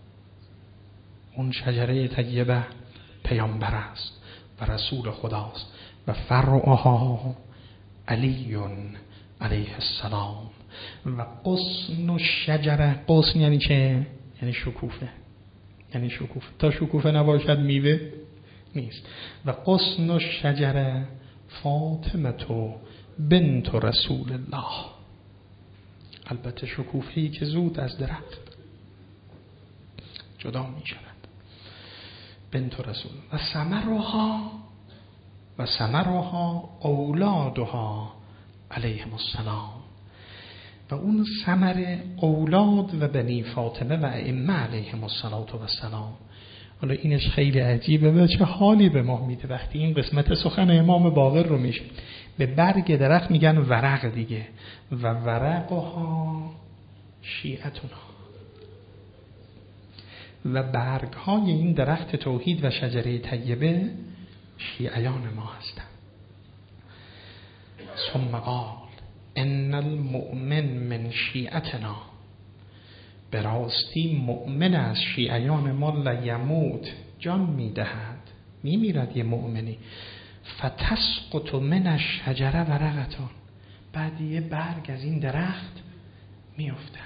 اون شجره طیبه پیامبر است و رسول خداست، و فرعها علی علیه السلام، و غصن الشجره، غصن یعنی چه؟ یعنی شکوفه، یعنی شکوفه. تا شکوفه نباشد میوه نیست. و غصن الشجره فاطمه بنت رسول الله، البته شکوفه‌ای که زود از درخت جدا می شود. بنت رسول. و ثمرها اولادها علیهم السلام، و اون ثمر اولاد و بنی فاطمه و ائمه علیهم السلام. حالا اینش خیلی عجیبه و چه حالی به ما میده وقتی این قسمت سخن امام باقر رو میشه. به برگ درخت میگن ورق دیگه، و ورقها شیعتنا، و برگ های این درخت توحید و شجره طیبه شیعیان ما هستند. ثم قال ان المؤمن من شیعتنا، به راستی مؤمن از شیعیان ما لیموت، جان میدهد، میمیرد یه مؤمنی، فتسقط من الشجره ورقتون، بعد یه برگ از این درخت میافتد.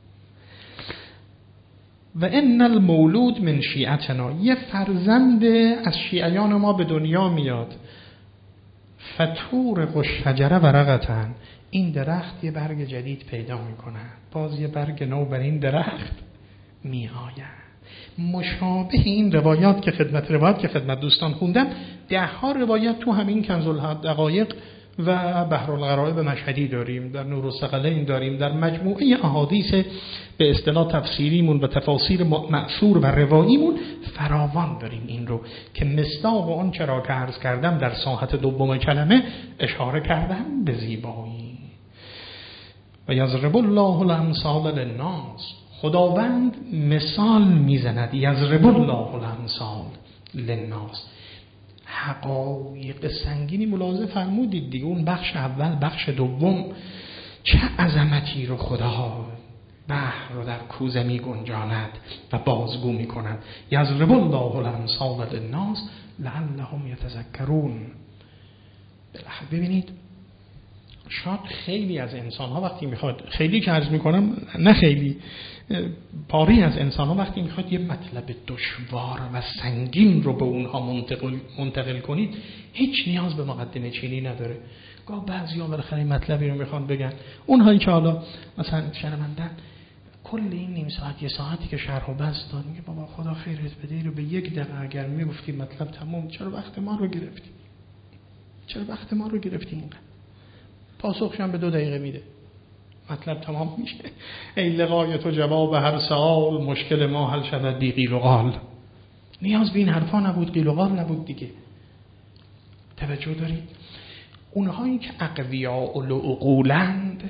و ان المولود من شیعتنا، یه فرزند از شیعیان ما به دنیا میاد، فتورق الشجره ورقتن، این درخت یه برگ جدید پیدا میکنه، باز یه برگ نو بر این درخت می آید. مشابه این روایات که خدمت دوستان خوندم، 10 روایت تو همین کنز الدقایق و بحر الغرائب مشهدی داریم، در نور الثقلین داریم، در مجموعه احادیث به اصطلاح تفسیریمون و تفاسیر مأثور و رواییمون فراوان داریم این رو که مصداق اون چرا که عرض کردم در ساحت دوم کلمه اشاره کردم به زیبایی. و یضرب الله الامثال للناس، خداوند مثال میزند، یضرب الله الامثال للناس. حقایق سنگینی ملاحظه فرمودید دیگه، اون بخش اول بخش دوم، چه عظمتی رو خدا بحر رو در کوزه می گنجاند و بازگو می کند. یضرب الله الامثال للناس لعلهم یتذکرون. ببینید شاید خیلی از انسان ها وقتی میخواد، خیلی که عرض میکنم نه خیلی، پاری از انسان ها وقتی میخواد یه مطلب دشوار و سنگین رو به اونها منتقل کنید، هیچ نیاز به مقدمه چینی نداره. گاه بعضیا بالاخره مطلبی رو میخوان بگن، اونهایی که حالا مثلا شنوندن کل این نیم ساعت 1 ساعتی که شرح و بحث داد، میگه بابا خدا خیرت بده رو به 1 دقیقه اگر میگفتی مطلب تمام، چرا وقت ما رو گرفتی؟ چرا وقت ما رو گرفتی اینقدر؟ پاسخش هم به 2 دقیقه میده، مطلب تمام میشه. ای لقای تو جواب هر سوال، مشکل ما حل شود بی قیل و قال. نیاز به این حرفا نبود، قیل و قال نبود دیگه. توجه دارید؟ اونهایی که اقویاء العقولند،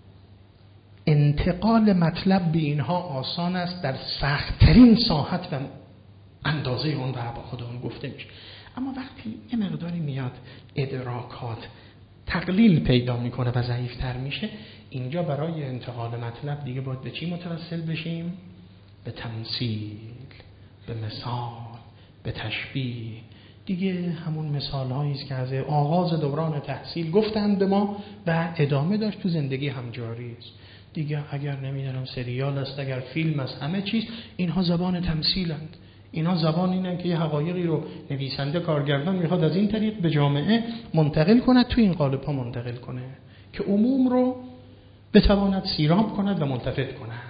انتقال مطلب به اینها آسان است، در سخت‌ترین ساحت و اندازه اون و خدا اون گفته میشه. اما وقتی یه مقداری میاد ادراکات تقلیل پیدا میکنه و ضعیفتر میشه، اینجا برای انتقال مطلب دیگه باید به چی متوسل بشیم؟ به تمثیل، به مثال، به تشبیه. دیگه همون مثال هایی است که از آغاز دوران تحصیل گفتند به ما و ادامه داشت تو زندگی هم جاری است. دیگه اگر نمیدونم سریال است، اگر فیلم است، همه چیز اینها زبان تمثیلند. اینها زبان اینن که یه حقایقی رو نویسنده کارگردان میخواد از این طریق به جامعه منتقل کند، تو این قالب ها منتقل کنه که عموم رو بتواند سیراب کند و ملتفت کند.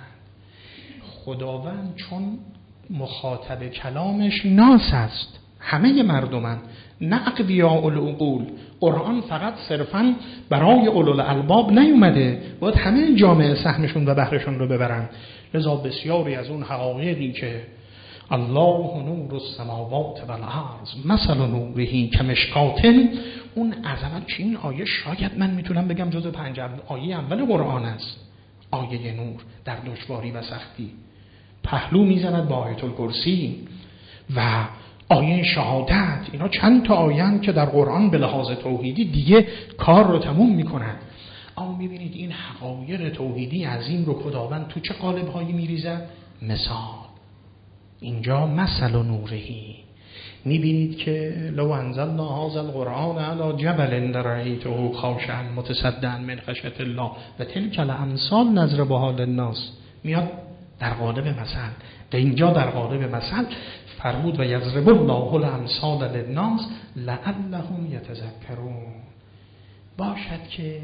خداوند چون مخاطب کلامش ناس است، همه مردمن، نه اقویاء العقول. قرآن فقط صرفاً برای اولو الالباب نیومده، باید همه جامعه سهمشون و بهرشون رو ببرن. لذا بسیاری از اون حقایقی که الله نور السماوات والارض مثل نوره کمشکاة، اون عظمت چه این آیه شاید من میتونم بگم جزو 5 آیه اول قرآن است. آیه نور در دشواری و سختی پهلو میزند با آیت الکرسی و آیه شهادت. اینا چند تا آیه که در قرآن به لحاظ توحیدی دیگه کار رو تموم میکنن. اما میبینید این حقایق توحیدی عظیم رو خداوند تو چه قالب‌هایی میریزد؟ مثال. اینجا مثل نورهی میبینید که لو انزلنا هذا القرآن علی جبل لرأیته خاشعا متصدعا من خشیة الله و تلک الامثال نضربها للناس. میاد در قالب مثل، اینجا در قالب مثل فرمود و یضرب الله الامثال للناس لعلهم یتذکرون. باشد که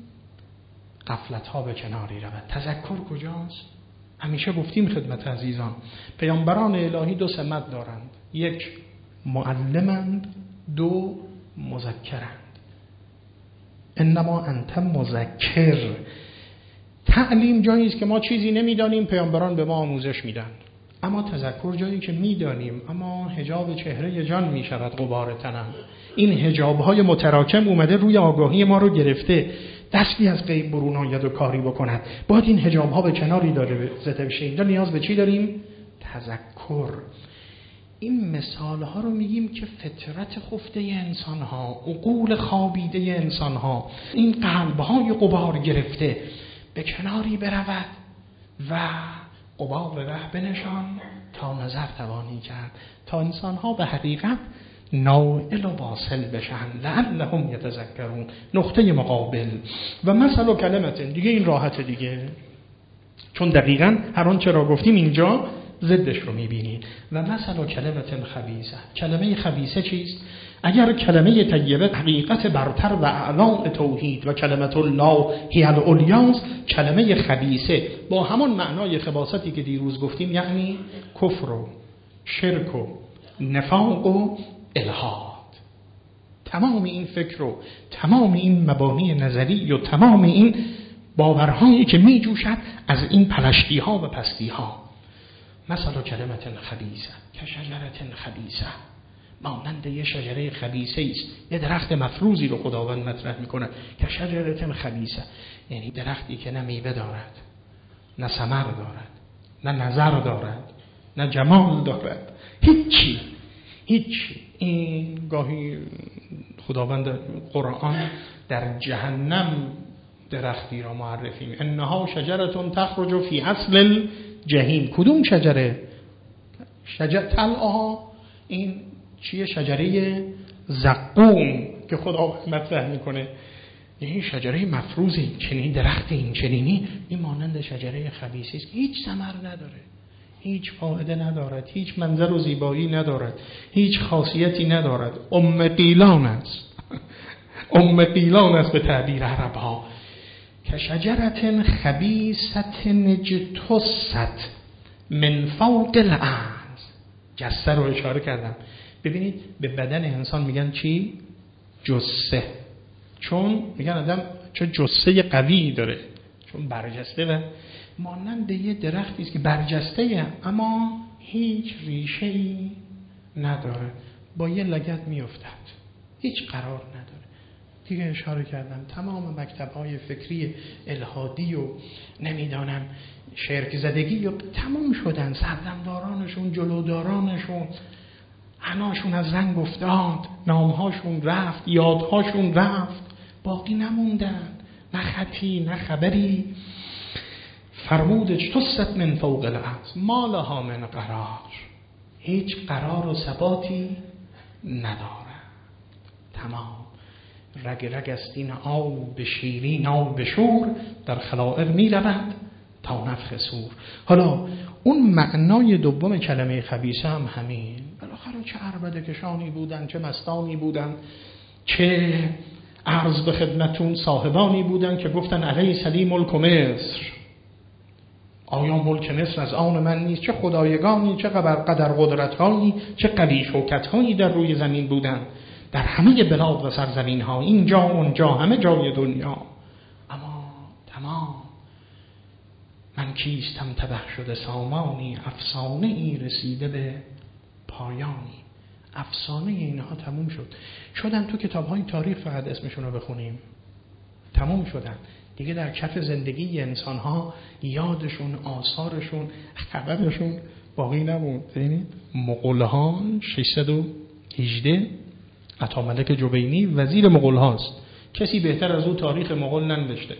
غفلت ها به کناری رود. تذکر کجاست؟ همیشه گفتیم خدمت عزیزان، پیامبران الهی 2 سمت دارند: 1 معلمند، 2 مذکرند. انما انت مذکر. تعلیم جایی است که ما چیزی نمیدانیم، پیامبران به ما آموزش میدن. اما تذکر جایی که میدانیم اما حجاب چهره جان میشود غبار تنم. این حجاب‌های متراکم اومده روی آگاهی ما رو گرفته، دستی از غیب برون آید و کاری بکند. باید این حجاب‌ها به کناری داره زده بشه. اینجا نیاز به چی داریم؟ تذکر. این مثال‌ها رو میگیم که فطرت خفته انسان‌ها، عقول خوابیده انسان‌ها، این قلب‌های غبار گرفته به کناری برود و غبار ره بنشان تا نظر توانی کرد، تا انسان‌ها به حقیقت نائل و واصل بشن. لعلهم یتذکرون. نقطه مقابل و مثل کلمت دیگه، این راحت دیگه، چون دقیقاً هر آنچه را گفتیم اینجا ضدش رو میبینید. و مثل کلمت خبیثه. کلمه خبیثه چیست؟ اگر کلمه طیبه حقیقت برتر و اعلی توحید و کلمت الله هی العلیاست، کلمه خبیثه با همون معنای خباثتی که دیروز گفتیم، یعنی کفر و شرک و نفاق و الحاد، تمام این فکر و تمام این مبانی نظری و تمام این باورهایی که می جوشد از این پلشتی ها و پستی ها. مثلا کلمت خبیثه که شجرت خبیثه، مانند یه شجره خبیثه است. یه درخت مفروزی رو خداوند مطرح میکنه که شجرت خبیثه، یعنی درختی که نه میوه دارد، نه ثمر دارد، نه نظر دارد، نه جمال دارد، هیچی. این گاهی خداوند قرآن در جهنم درختی را معرفی می‌کنه، انها شجرة تخرج فی اصل الجحیم. کدوم شجره؟ شجر طلعها این چیه؟ شجره زقوم که خداوند مطرح میکنه. این شجره مفروزی، چنین درخت این چنینی، این مانند شجره خبیثی است که هیچ ثمر نداره، هیچ فایده ندارد، هیچ منظر و زیبایی ندارد، هیچ خاصیتی ندارد. ام قیلان است به تعبیر عرب ها. که شجرت خبیثت اجتثت من فوق الارض. جسه رو اشاره کردم. ببینید به بدن انسان میگن چی؟ جسه. چون میگن آدم چون جسه قوی داره، چون برجسته و مانند یه درختی است که برجسته اما هیچ ریشه‌ای نداره، با یه لگد میافتد، هیچ قرار نداره. دیگه اشاره کردم تمام مکتب‌های فکری الحادی و نمیدانم شرک زدگی و تمام شدن، سردمدارانشون، جلودارانشون، عناشون از رنگ افتاد، نامهاشون رفت، یادهاشون رفت، باقی نموندن، نه خطی نه خبری. فرمود اجتثت من فوق الارض ما لها من قرار. هیچ قرار و ثباتی نداره. تمام رگ رگ است این آب شیرین آب شور، در خلائق می رود تا نفخ صور. حالا اون معنای دوم کلمه خبیثه هم همین. بالاخره چه عربده کشانی بودن، چه مستانی بودن، چه عرض به خدمتون صاحبانی بودن که گفتن علیه سلی ملک مصر، آیا ملک مصر از آن من نیست؟ چه خدایگانی، چه قدر قدرتهایی، چه قوی شوکتهایی در روی زمین بودن، در همه بلاد و سرزمین ها، اینجا اونجا همه جای دنیا. اما تمام من کیستم تبه شده سامانی، افسانه ای رسیده به پایانی. افسانه اینها تموم شدن تو کتاب های تاریخ، فقط اسمشون رو بخونیم تموم شدن دیگه. در کف زندگی انسان ها یادشون، آثارشون، خبرشون باقی نموند. ببینید مغول ها 618 عطاملک جوینی وزیر مغول هاست، کسی بهتر از او تاریخ مغول ننوشته.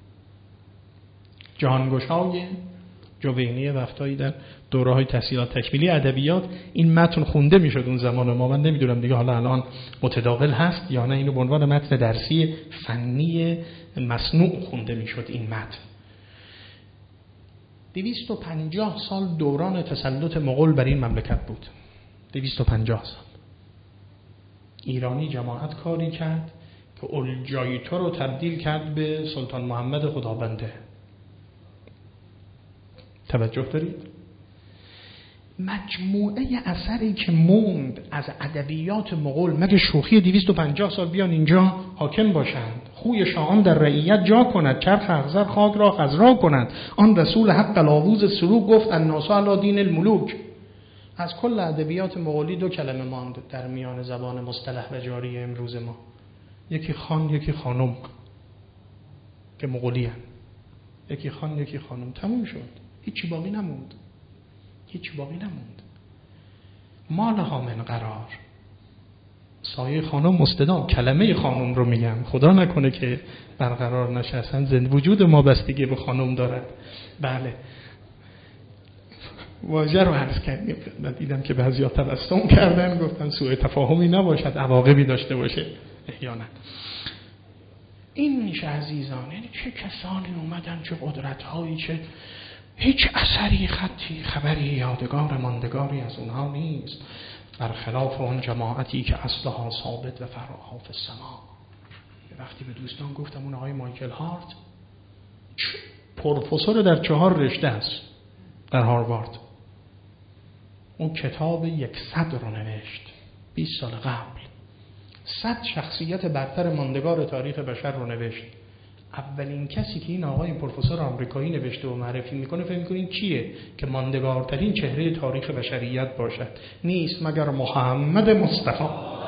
جهانگشای جوینی وقتایی در دوره‌های تحصیلات تکمیلی ادبیات این متن خونده میشد اون زمان ما. من نمیدونم دیگه حالا الان متداول هست یا نه، اینو به عنوان متن درسی فنی مصنوع خونده میشد این متن. 250 سال دوران تسلط مغول بر این مملکت بود. 250 سال ایرانی جماعت کاری کرد که اولجایتو رو تبدیل کرد به سلطان محمد خدابنده. توجه دارید؟ مجموعه اثری که موند از ادبیات مغول، مگه شوخی 250 سال بیان اینجا حاکم باشند، خوی شاهان در رعیت جا کند، چرخ اخضر خاک را خضرا کند، آن رسول حق لاووز سلوک گفت الناس علی دین الملوک. از کل ادبیات مغولی 2 کلمه ماند در میان زبان مصطلح و جاری امروز ما، یکی خان یکی خانم که مغولی هست، یکی خان یکی خانم. تموم شد، هیچی باقی نموند. ما لها من قرار. سایه خانم مستدام، کلمه خانم رو میگم، خدا نکنه که برقرار نشه. اصلا وجود ما بستگی به خانم دارد. بله واژه رو عرض کردیم، من دیدم که بعضیا تبسم کردن، گفتن سوء تفاهمی نباشد، عواقبی داشته باشه احیانا. این میشه عزیزان، یعنی چه کسانی اومدن، چه قدرت‌هایی، چه هیچ اثری، خطی، خبری، یادگار ماندگاری از اونها نیست. برخلاف اون جماعتی که اصلها ثابت و فرعها فی السما. وقتی به دوستان گفتم اون آقای مایکل هارت پروفسور در 4 رشته است در هاروارد، اون کتاب 100 رو نوشت 20 سال قبل، 100 شخصیت برتر ماندگار تاریخ بشر رو نوشت. اولین کسی که این آقای پروفسور آمریکایی نوشته و معرفی میکنه فکر میکنین کیه که ماندگارترین چهره تاریخ بشریت باشد؟ نیست مگر محمد مصطفی.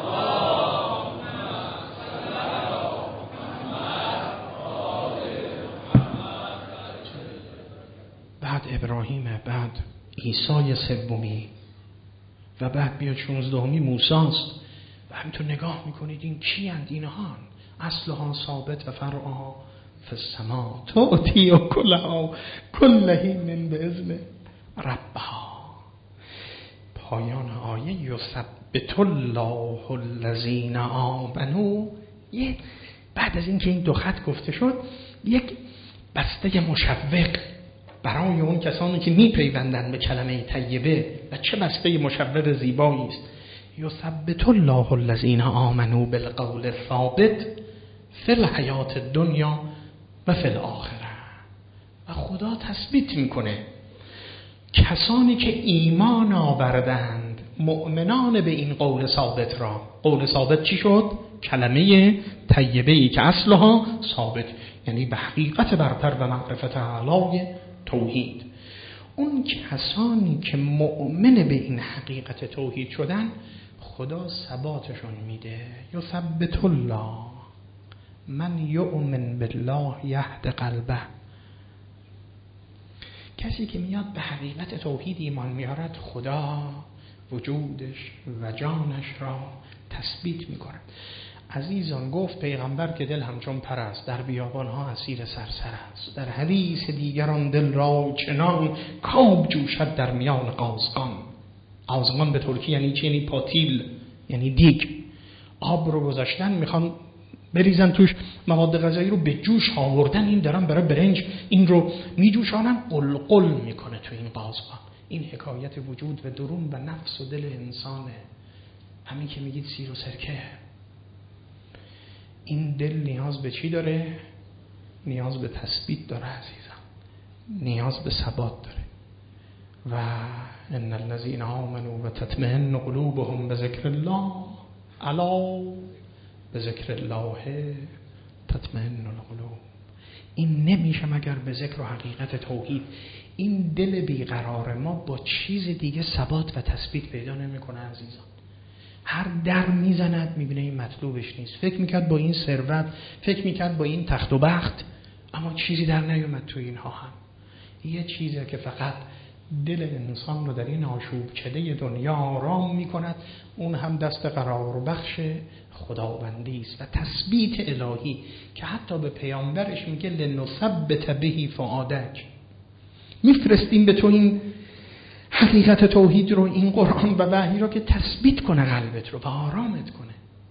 بعد ابراهیم، بعد عیسی سومی و بعد بیا 16می موسی‌ست. و همینطور نگاه میکنید این کی اند؟ اینها اصلها ثابت و فرعها فی السما تؤتی و کل حین باذن ربها. پایان آیه یثبت الله الذین آمنوا. بعد از اینکه این 2 خط گفته شد، یک بسته مشوق برای اون کسانی که میپیوندن به کلمه طیبه. و چه بسته مشوق زیبایی است. یثبت الله الذین آمنوا بالقول الثابت فی الحیات الدنیا و فی الاخره. و خدا تثبیت میکنه کسانی که ایمان آوردند، مؤمنان به این قول ثابت را. قول ثابت چی شد؟ کلمه طیبه‌ای که اصلها ثابت، یعنی به حقیقت برتر و معرفت اعلای توحید. اون کسانی که مؤمن به این حقیقت توحید شدن، خدا ثباتشون میده. یثبت الله من یؤمن بالله یهد قلبه. کسی که میاد به حقیقت توحید ایمان میارد، خدا وجودش و جانش را تثبیت میکنه. عزیزان، گفت پیغمبر که دل همچون پر است، در بیابانها اسیر سرسر است. در حدیث دیگران دل را چنان کاب جوشد در میان قازغان. قازغان به ترکی یعنی چی؟ یعنی پاتیل، یعنی دیگ. آب رو گذاشتن میخوان بریزن توش مواد غذایی رو، به جوش آوردن، این دارن برای برنج این رو میجوشانن، قلقل میکنه تو این قازغان. این حکایت وجود و درون و نفس و دل انسانه. همین که میگید سیر و سرکه، این دل نیاز به چی داره؟ نیاز به تثبیت داره عزیزم، نیاز به ثبات داره. و ان الذين آمنوا و تطمئن قلوبهم بذکر الله الا بذکر الله تطمئن القلوب. این نمیشه مگر به ذکر و حقیقت توحید. این دل بیقرار ما با چیز دیگه ثبات و تثبیت پیدا نمیکنه عزیزان. هر در میزند میبینه این مطلوبش نیست. فکر میکرد با این ثروت، فکر میکرد با این تخت و بخت، اما چیزی در نیومد تو اینها. هم یه چیزی که فقط دل انسان رو در این آشوب کده دنیا آرام میکند، اون هم دست قرار و بخش خداوندی است و تثبیت الهی که حتی به پیامبرش میگه لنثبت به فؤادک، میفرستیم به تو این حقیقت توحید رو، این قرآن و وحی رو که تثبیت کنه قلبت رو و آرامت کنه.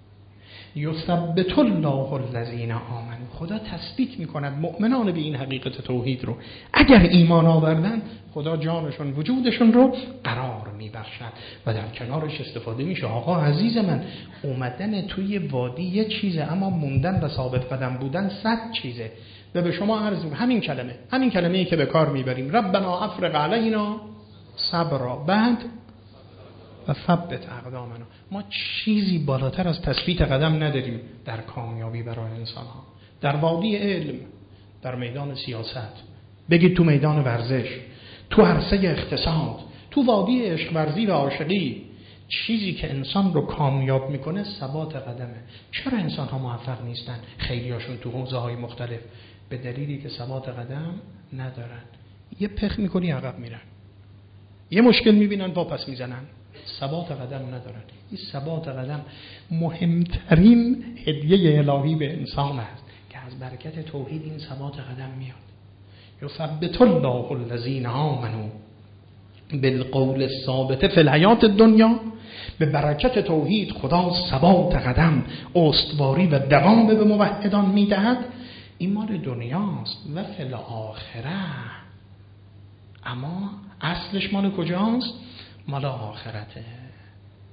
یثبت الله الذین آمنوا. خدا تثبیت میکند مؤمنان به این حقیقت توحید رو. اگر ایمان آوردن، خدا جانشون وجودشون رو قرار میبخشد. و در کنارش استفاده میشه. آقا عزیز من، اومدن توی وادی یه چیزه، اما موندن و ثابت قدم بودن 100 چیزه. و به شما عرض همین کلمه‌ای که به کار میبریم، ربنا افرغ علینا صبرا، بعد و ثبت اقدامنا. ما چیزی بالاتر از تثبیت قدم نداریم در کامیابی برای انسان ها. در وادی علم، در میدان سیاست، بگید تو میدان ورزش، تو عرصه اقتصاد، تو وادی عشق ورزی و عاشقی، چیزی که انسان رو کامیاب میکنه ثبات قدمه. چرا انسان ها موفق نیستن؟ خیلیاشون تو حوزه های مختلف، به دلیلی که ثبات قدم ندارن. یه پخ میکنی عقب میرن، یه مشکل میبینن واپس میزنن، ثبات قدم ندارن. این ثبات قدم مهمترین هدیه الهی به انسان است که از برکت توحید این ثبات قدم میاد. یثبت الله الذین آمنوا بالقول الثابت فی الحیات الدنیا. به برکت توحید خدا ثبات قدم، استواری و دوام به موحدان میدهد. این مال دنیاست. و فی الاخره، اما اصلش مال کجاست؟ مال آخرته.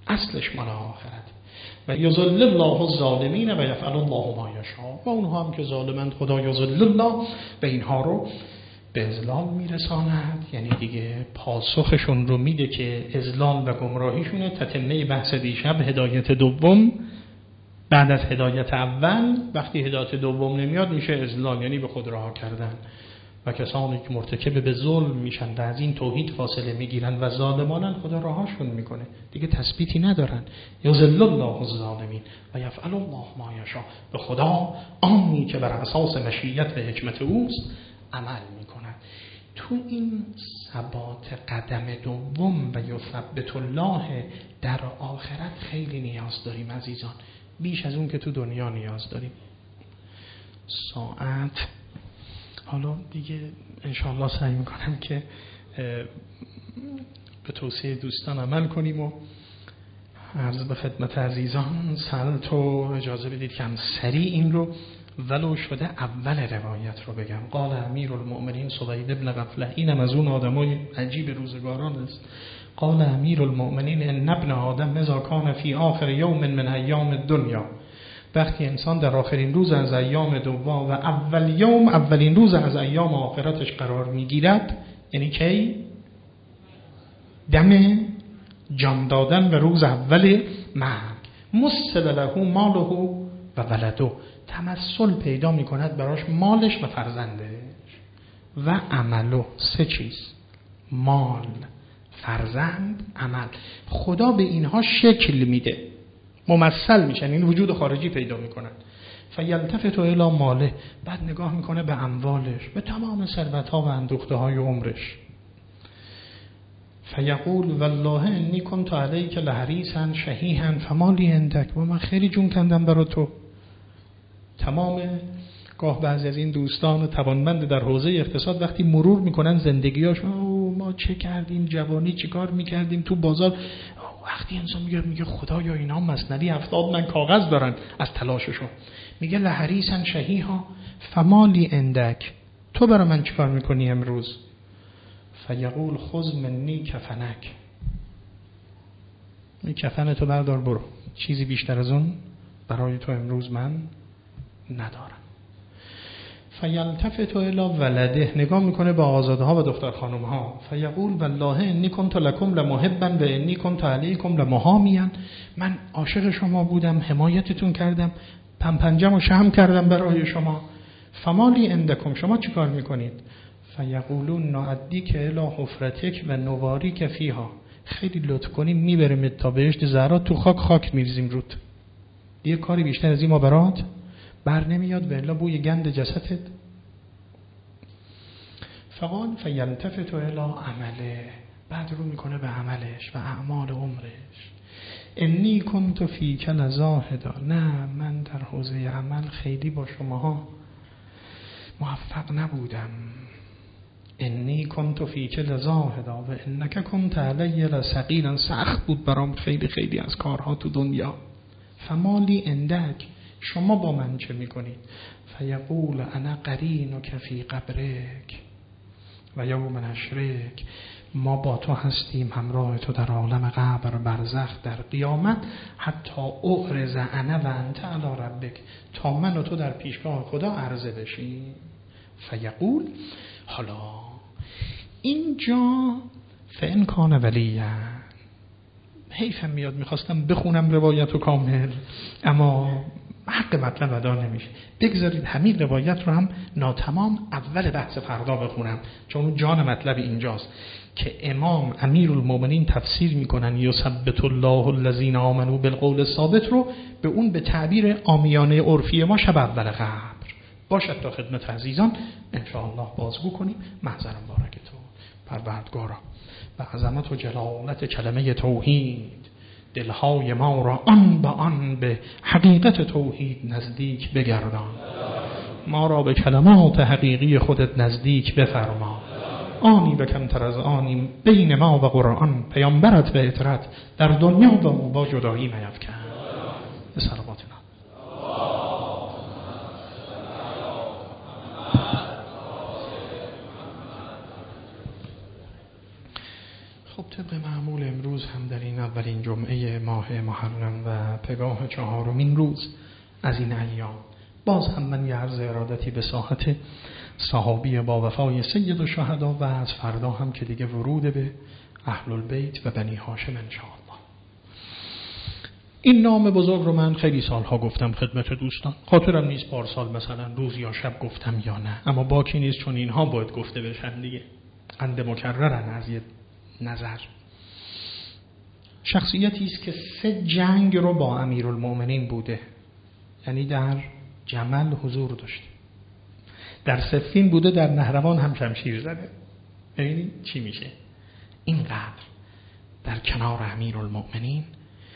اصلش مال آخرت. و یذل الله الظالمین و یفعل الله ما یشاء. و اونها هم که ظالمند خدا یذل الله و اینها رو به اذلال میرساند، یعنی دیگه پاسخشون رو میده که اذلال و گمراهیشونه. تتمه بحث دیشب هدایت دوم بعد از هدایت اول، وقتی هدایت دوم نمیاد میشه اذلال، یعنی به خود رها کردن. و کسانی که مرتکب به ظلم میشن و از این توحید فاصله میگیرن و ظالمانن، خدا رهاشون میکنه، دیگه تثبیتی ندارن. یذل الله الظالمین و یفعل الله ما یشاء. به خدا آنی که بر اساس مشیت و حکمت اوست عمل میکنن. تو این ثبات قدم دوم و یثبت الله در آخرت خیلی نیاز داریم عزیزان، بیش از اون که تو دنیا نیاز داریم. ساعت حالا دیگه انشاءالله سعی میکنم که به توصیه دوستان عمل کنیم و عرض به خدمت عزیزان سلط و اجازه بدید که هم سریع این رو ولو شده اول روایت رو بگم. قال امیر المؤمنین سوید ابن غفله، اینم از اون آدمای عجیب روزگاران است. قال امیر المؤمنین ان ابن آدم اذا کان فی آخر یوم من ایام الدنیا، وقتی انسان در آخرین روز از ایام دوم و اولین روز از ایام آخرتش قرار میگیرد، یعنی کی؟ دم جان دادن و روز اول مرگ. مسل له ماله و ولده، تمثل پیدا میکند براش مالش و فرزندش. و عملو، سه چیز، مال، فرزند، عمل. خدا به اینها شکل میده، ممثل میشن، این وجود خارجی پیدا میکنن. فیلتفت الی ماله، بعد نگاه میکنه به اموالش، به تمام ثروت‌ها و اندوخته‌های عمرش. فیقول والله انی کنت علیک لحریصا شحیحا فمالی عندک، و من خیلی جون کندم برای تو. تمام گاه بعضی از این دوستان توانمند در حوزه اقتصاد وقتی مرور میکنن زندگیاشون، ما چه کردیم، جوانی چه کار میکردیم تو بازار، وقتی انسان میگه خدایا اینا مسندی 70 من کاغذ دارن از تلاششون، میگه لحریصا شحیحا فمالی عندک، تو برای من چیکار میکنی امروز؟ فیقول خذ منی کفنک، این کفن تو بردار برو، چیزی بیشتر از اون برای تو امروز من ندارم. فیلتفت الی ولده، نگاه میکنه به آزاده ها و دختر خانم ها. فیقول والله انی کنت لکم لمحبا و انی کنت علیکم لمحامیا، من عاشق شما بودم، حمایتتون کردم، پنجم و شهم کردم برای شما. فمالی عندکم، شما چی کار میکنید؟ فیقولون نعدیک الی حفرتک و نواریک فیها، خیلی لطف کنیم میبریم تا بهشت زهرا، تو خاک میریزیم رود، دیگه کاری بیشتر از این ما برات بر نمیاد، و الا بوی گند جسدت. فقال فیلتفت الی عمله، بعد رو میکنه به عملش و اعمال عمرش. انی کنت فیک لزاهدا، نه من در حوزه عمل خیلی با شماها موفق نبودم. انی کنت فیک لزاهدا و انک کنت علی لثقیلا، سخت بود برام خیلی خیلی از کارها تو دنیا. فمالی عندک، شما با من چه میکنید؟ فیقول انا قرینک فی قبرک و یوم نشرک، ما با تو هستیم همراه تو در عالم قبر، برزخ، در قیامت. حتی اعرض انا و انت علی ربک، تا من و تو در پیشگاه خدا عرضه بشیم. فیقول، حالا اینجا فان کان ولیا، حیفم میاد میخواستم بخونم روایت رو کامل، اما حق مطلب ادا نمیشه. بگذارید همین روایت رو هم ناتمام اول بحث فردا بخونم، چون جان مطلب اینجاست که امام امیرالمومنین تفسیر میکنن یثبت الله الذین آمنوا بالقول الثابت رو به اون به تعبیر عامیانه عرفی ما شب اول قبر. باشد تا خدمت عزیزان انشاءالله بازگو کنیم. محضرم بارکتون پروردگارا، به عظمت و جلالت کلمه توحید دلهای ما را آن به آن به حقیقت توحید نزدیک بگردان، ما را به کلمات حقیقی خودت نزدیک بفرما. آنی به کمتر از آنی بین ما و قرآن، پیامبرت و اطرت در دنیا و با جدایی میفکن. به صلواتنا. خب طبق معمول امروز هم در این اولین جمعه ماه محرم و پگاه 4مین روز از این ایام باز هم من یه عرض ارادتی به ساحت صحابی با وفای سید الشهدا و از فردا هم که دیگه ورود به اهل البیت و بنی هاشم انشاءالله. این نام بزرگ رو من خیلی سالها گفتم خدمت دوستان، خاطرم نیست پارسال مثلا روز یا شب گفتم یا نه، اما باکی نیست چون اینها باید گفته بشن دیگه، اند مکررن از یه نظر. شخصیتی است که 3 جنگ رو با امیرالمؤمنین بوده، یعنی در جمل حضور داشته، در صفین بوده، در نهروان هم شمشیر زده. ببینید چی میشه. اینقدر در کنار امیرالمؤمنین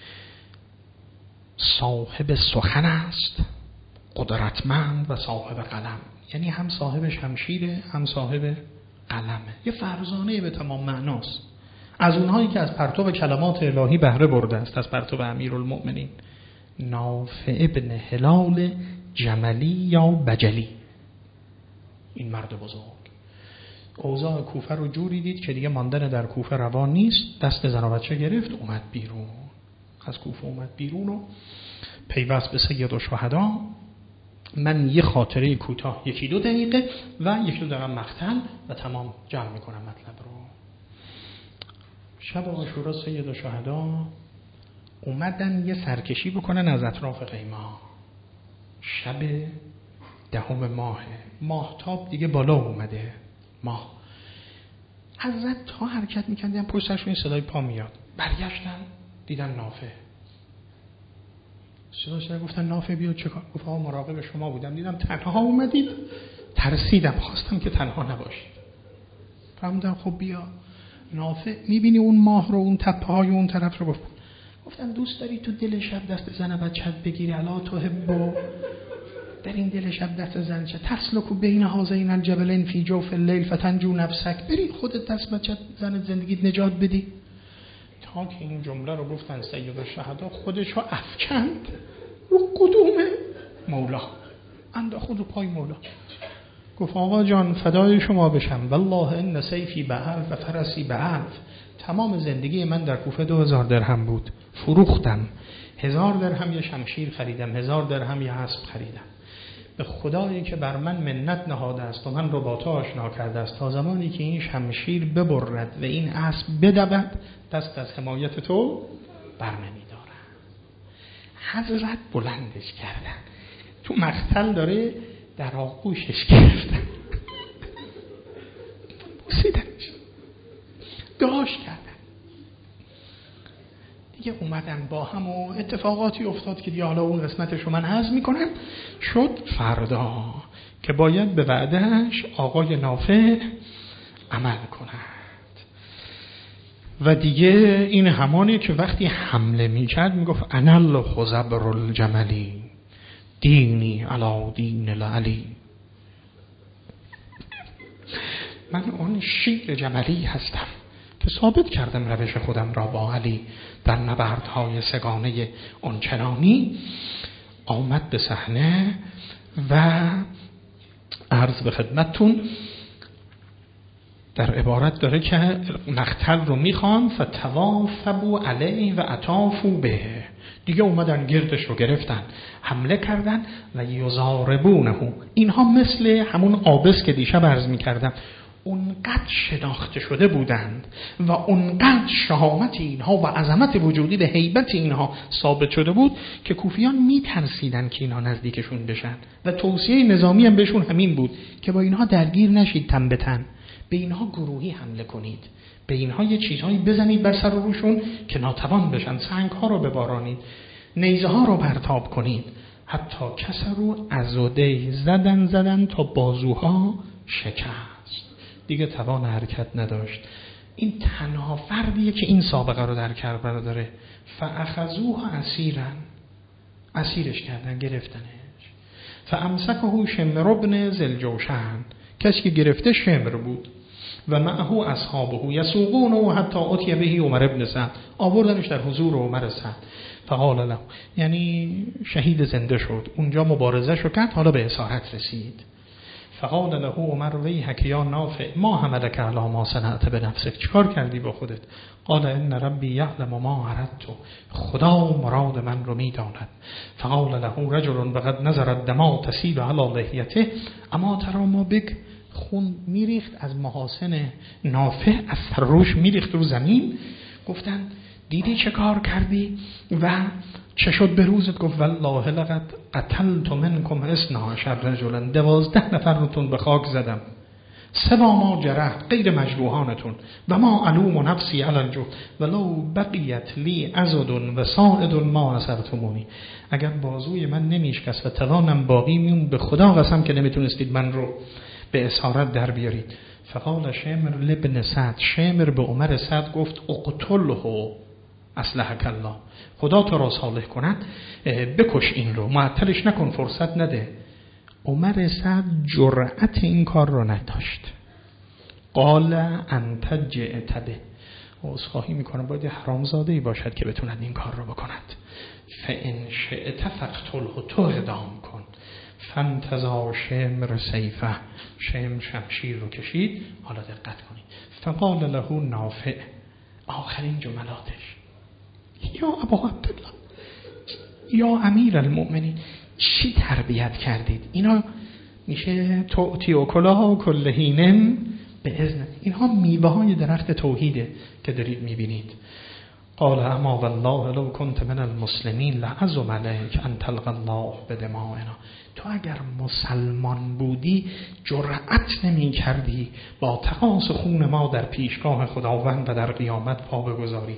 صاحب سخن است، قدرتمند و صاحب قلم، یعنی هم صاحب شمشیره هم صاحب قلمه، یه فرزانه به تمام معناست. از اونهایی که از پرتو کلمات الهی بهره برده است، از پرتو امیرالمؤمنین. نافع ابن هلال جملی یا بجلی، این مرد بزرگ. اوضاع کوفه رو جوری دید که دیگه ماندن در کوفه روان نیست، دست زن و بچه گرفت اومد بیرون، از کوفه اومد بیرون و پیوست به سید الشهدا. من یه خاطره کوتاه 1-2 دقیقه و 1-2 دقیقه مقتل و تمام جمع میکنم مطلب رو. شب عاشورا سید الشهدا اومدن یه سرکشی بکنن از اطراف قیما. شب 10 ماه، ماهتاب دیگه بالا اومده، ماه حضرت تا حرکت میکردن پشت سرشون صدای پا میاد. برگشتن دیدن نافع. صداش گفتن نافع بیا چیکار؟ گفت آقا مراقب شما بودم، دیدم تنها اومدید، ترسیدم، خواستم که تنها نباشید. فهمیدم خب بیا. نافع میبینی اون ماه رو، اون تپه های اون طرف رو. گفتم دوست داری تو دل شب دست زن بچت بگیری؟ الا تحب، در این دل شب دست زن چه تسلکو بین هذین الجبلین فی جوف اللیل فتنجو نفسک، بری خودت دست بچت زن زندگیت نجات بدی. تا که این جمله رو گفتن سید الشهدا خودش رو افکند رو قدوم مولا، انداخت رو پای مولا. گفت آقا جان فدای شما بشم، والله ان سیفی ب1000 و فرسی ب1000. تمام زندگی من در کوفه 2000 درهم بود، فروختم. 1000 درهم یه شمشیر خریدم، 1000 درهم یه اسب خریدم. به خدایی که بر من منت نهاده است و من رو با تو آشنا کرده است، تا زمانی که این شمشیر ببرد و این اسب بدود، دست از حمایت تو بر نمی‌دارم. حضرت بلندش کردن، تو مقتل داره در آغوشش گرفتن، بوسیدنش، دعاش کردن. دیگه اومدن با هم و اتفاقاتی افتاد که دیگه حالا اون قسمتشو من هضم میکنم. شد فردا که باید به وعدهش آقای نافع عمل کند و دیگه این همانه که وقتی حمله میکرد میگفت انا الخضبر الجملی دینی علی دین العلی، من اون شیر جملی هستم که ثابت کردم روش خودم را با علی در نبردهای سگانه اونچنانی. آمد به صحنه و عرض به خدمتتون در عبارت داره که مقتل رو میخوان فتوافبوا علیه و اطافوا به، دیگه اومدن گردش رو گرفتن، حمله کردن و یضاربونه. اینها مثل همون قابس که دیشب عرض میکردم اونقدر شناخته شده بودند و اونقدر شهامت اینها و عظمت وجودی به هیبت اینها ثابت شده بود که کوفیان میترسیدن که اینها نزدیکشون بشن و توصیه نظامی هم بهشون همین بود که با اینها درگیر نشید، تن به تن، به اینها گروهی حمله کنید، به اینها یه چیزهایی بزنید بر سر و روشون که ناتوان بشن، سنگ ها رو ببارانید، نیزه ها رو پرتاب کنید. حتی کسرو عضده زدن تا بازوها شکست، دیگه توان حرکت نداشت. این تنها فردیه که این سابقه رو در کربلا داره. فاخذوه اسیرش کردن، گرفتنش. فامسکه شمر بن ذوالجوشن، کسی که گرفته شمر بود و معه اصحابه یسوقونه حتی اتی به عمر بن سعد، آوردنش در حضور عمر سعد. فقال له، یعنی شهید زنده شد، اونجا مبارزه شو کرد، حالا به اسارت رسید. فقال له عمر ویحک یا نافع ما حملک علی ما صنعت بنفسک، چیکار کردی با خودت؟ قال ان ربی یعلم ما اردت، خدا مراد من رو میداند. فقال له رجل وقد نظر الدماء تسیل علی لحیته اما ترى ما بک، خون میریخت از محاسن نافع، از سروش میریخت رو زمین. گفتن دیدی چه کار کردی و چه شد به روزت؟ گفت والله لقد قتلت منکم 12 رجلا، 12 نفرتون به خاک زدم. سوا ما جرحت، غیر مجروحانتون. و ما علوم نفسی علی الجو ولو بقیت لی عضد و ساعد ما نصرتمونی، اگر بازوی من نمیشکست و توانم باقی میون، به خدا قسم که نمیتونستید من رو به اسارت در بیارید. فقال شمر لابن سعد، شمر به عمر سعد گفت اقتله اصلحک الله، خدا تو را صالح کند، بکش این رو، معطلش نکن، فرصت نده. عمر سعد جرأت این کار رو نداشت. قال انت جئت به، عذرخواهی میکنه، باید حرامزاده‌ای باشد که بتوند این کار رو بکند. فان شئت فقتله، تو اعدام کن. فانتزع شمر سیفه، شمر شمشیر رو کشید. حالا دقت کنید. فقال له نافع، آخرین جملاتش، یا ابا عبدالله، یا امیر المؤمنین، چی تربیت کردید؟ اینا میشه توتی و کلاه و کلهینن به اذن، اینها میوه های درخت توحیده که دارید میبینید. قال اما والله لو كنت من المسلمین لعظم علیک ان تلقى الله بدمائنا، تو اگر مسلمان بودی جرأت نمی کردی با تقاص خون ما در پیشگاه خداوند و در قیامت پا بگذاری.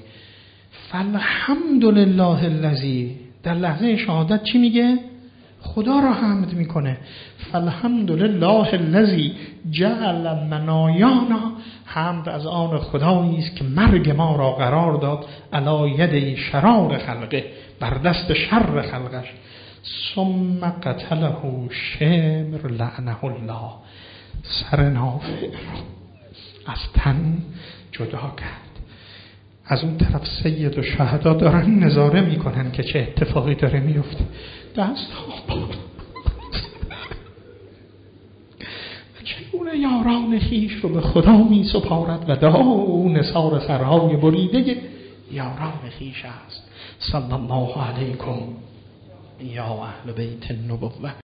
فالحمد لله الذی، در لحظه شهادت چی میگه؟ خدا را حمد میکنه. فالحمد لله الذی جعل منایانا، حمد از آن خدایی است که مرگ ما را قرار داد علی ید شرار خلقه، بر دست شر خلقش. ثم قتله شمر لعنه الله، سر نافع از تن جدا کرد. از اون طرف سید و شهدا دارن نظاره میکنن که چه اتفاقی داره میفته. دست ها چگونه یاران خیش رو به خدا می سپارد و داو نثار سرهای بریده یاران خیش است. صلی الله علیکم یا اهل بیت النبوة.